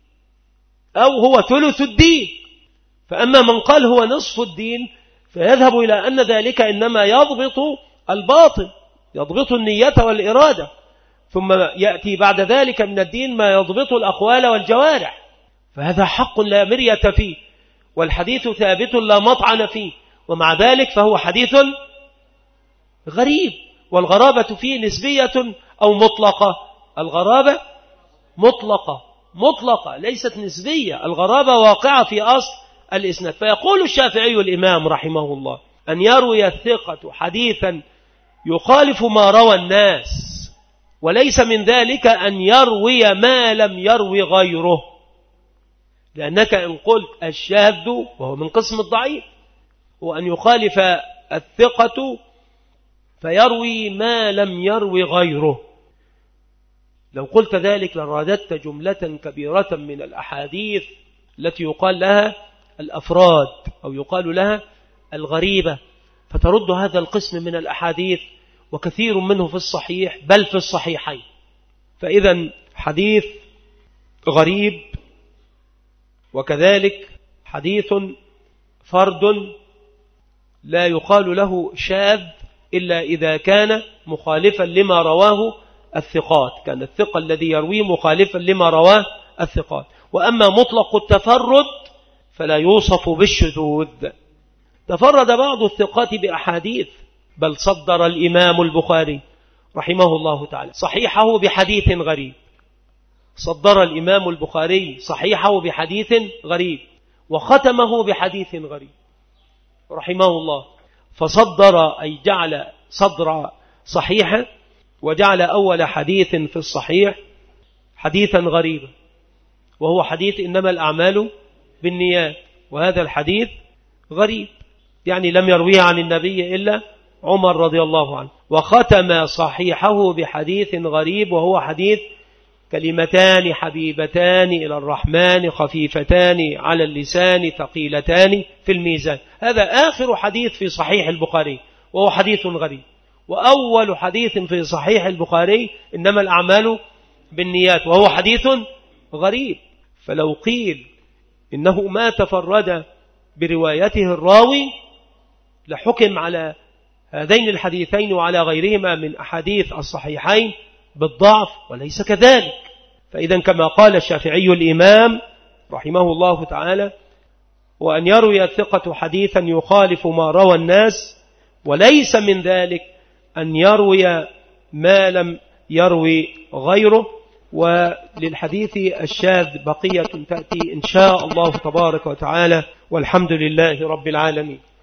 أو هو ثلث الدين، فأما من قال هو نصف الدين فيذهب إلى أن ذلك إنما يضبط الباطن، يضبط النية والإرادة، ثم يأتي بعد ذلك من الدين ما يضبط الأقوال والجوارح، فهذا حق لا مرية فيه، والحديث ثابت لا مطعن فيه، ومع ذلك فهو حديث غريب. والغرابة فيه نسبية أو مطلقة؟ الغرابة مطلقة ليست نسبية، الغرابة واقعة في أصل الإسناد. فيقول الشافعي الإمام رحمه الله: أن يروي الثقة حديثا يخالف ما روى الناس، وليس من ذلك أن يروي ما لم يروي غيره، لأنك إن قلت الشاذ وهو من قسم الضعيف، وأن يخالف الثقة فيروي ما لم يروي غيره. لو قلت ذلك لرددت جملة كبيرة من الأحاديث التي يقال لها الأفراد أو يقال لها الغريبة، فترد هذا القسم من الأحاديث، وكثير منه في الصحيح بل في الصحيحين. فإذا حديث غريب وكذلك حديث فرد لا يقال له شاذ إلا إذا كان مخالفا لما رواه الثقات، كان الثقة الذي يرويه مخالفا لما رواه الثقات. وأما مطلق التفرد فلا يوصف بالشذوذ. تفرد بعض الثقات بأحاديث، بل صدر الإمام البخاري رحمه الله تعالى صحيحه بحديث غريب، صدر الإمام البخاري صحيحه بحديث غريب، وختمه بحديث غريب رحمه الله. فصدر أي جعل صدر صحيحا، وجعل أول حديث في الصحيح حديثا غريبا، وهو حديث إنما الأعمال بالنيات، وهذا الحديث غريب، يعني لم يرويه عن النبي إلا عمر رضي الله عنه. وختم صحيحه بحديث غريب، وهو حديث كلمتان حبيبتان إلى الرحمن خفيفتان على اللسان ثقيلتان في الميزان. هذا آخر حديث في صحيح البخاري، وهو حديث غريب. وأول حديث في صحيح البخاري إنما الأعمال بالنيات، وهو حديث غريب. فلو قيل إنه ما تفرد بروايته الراوي لحكم على هذين الحديثين وعلى غيرهما من أحاديث الصحيحين بالضعف، وليس كذلك. فإذا كما قال الشافعي الإمام رحمه الله تعالى: وأن يروي الثقة حديثا يخالف ما روى الناس، وليس من ذلك أن يروي ما لم يروي غيره. وللحديث الشاذ بقية تأتي إن شاء الله تبارك وتعالى، والحمد لله رب العالمين.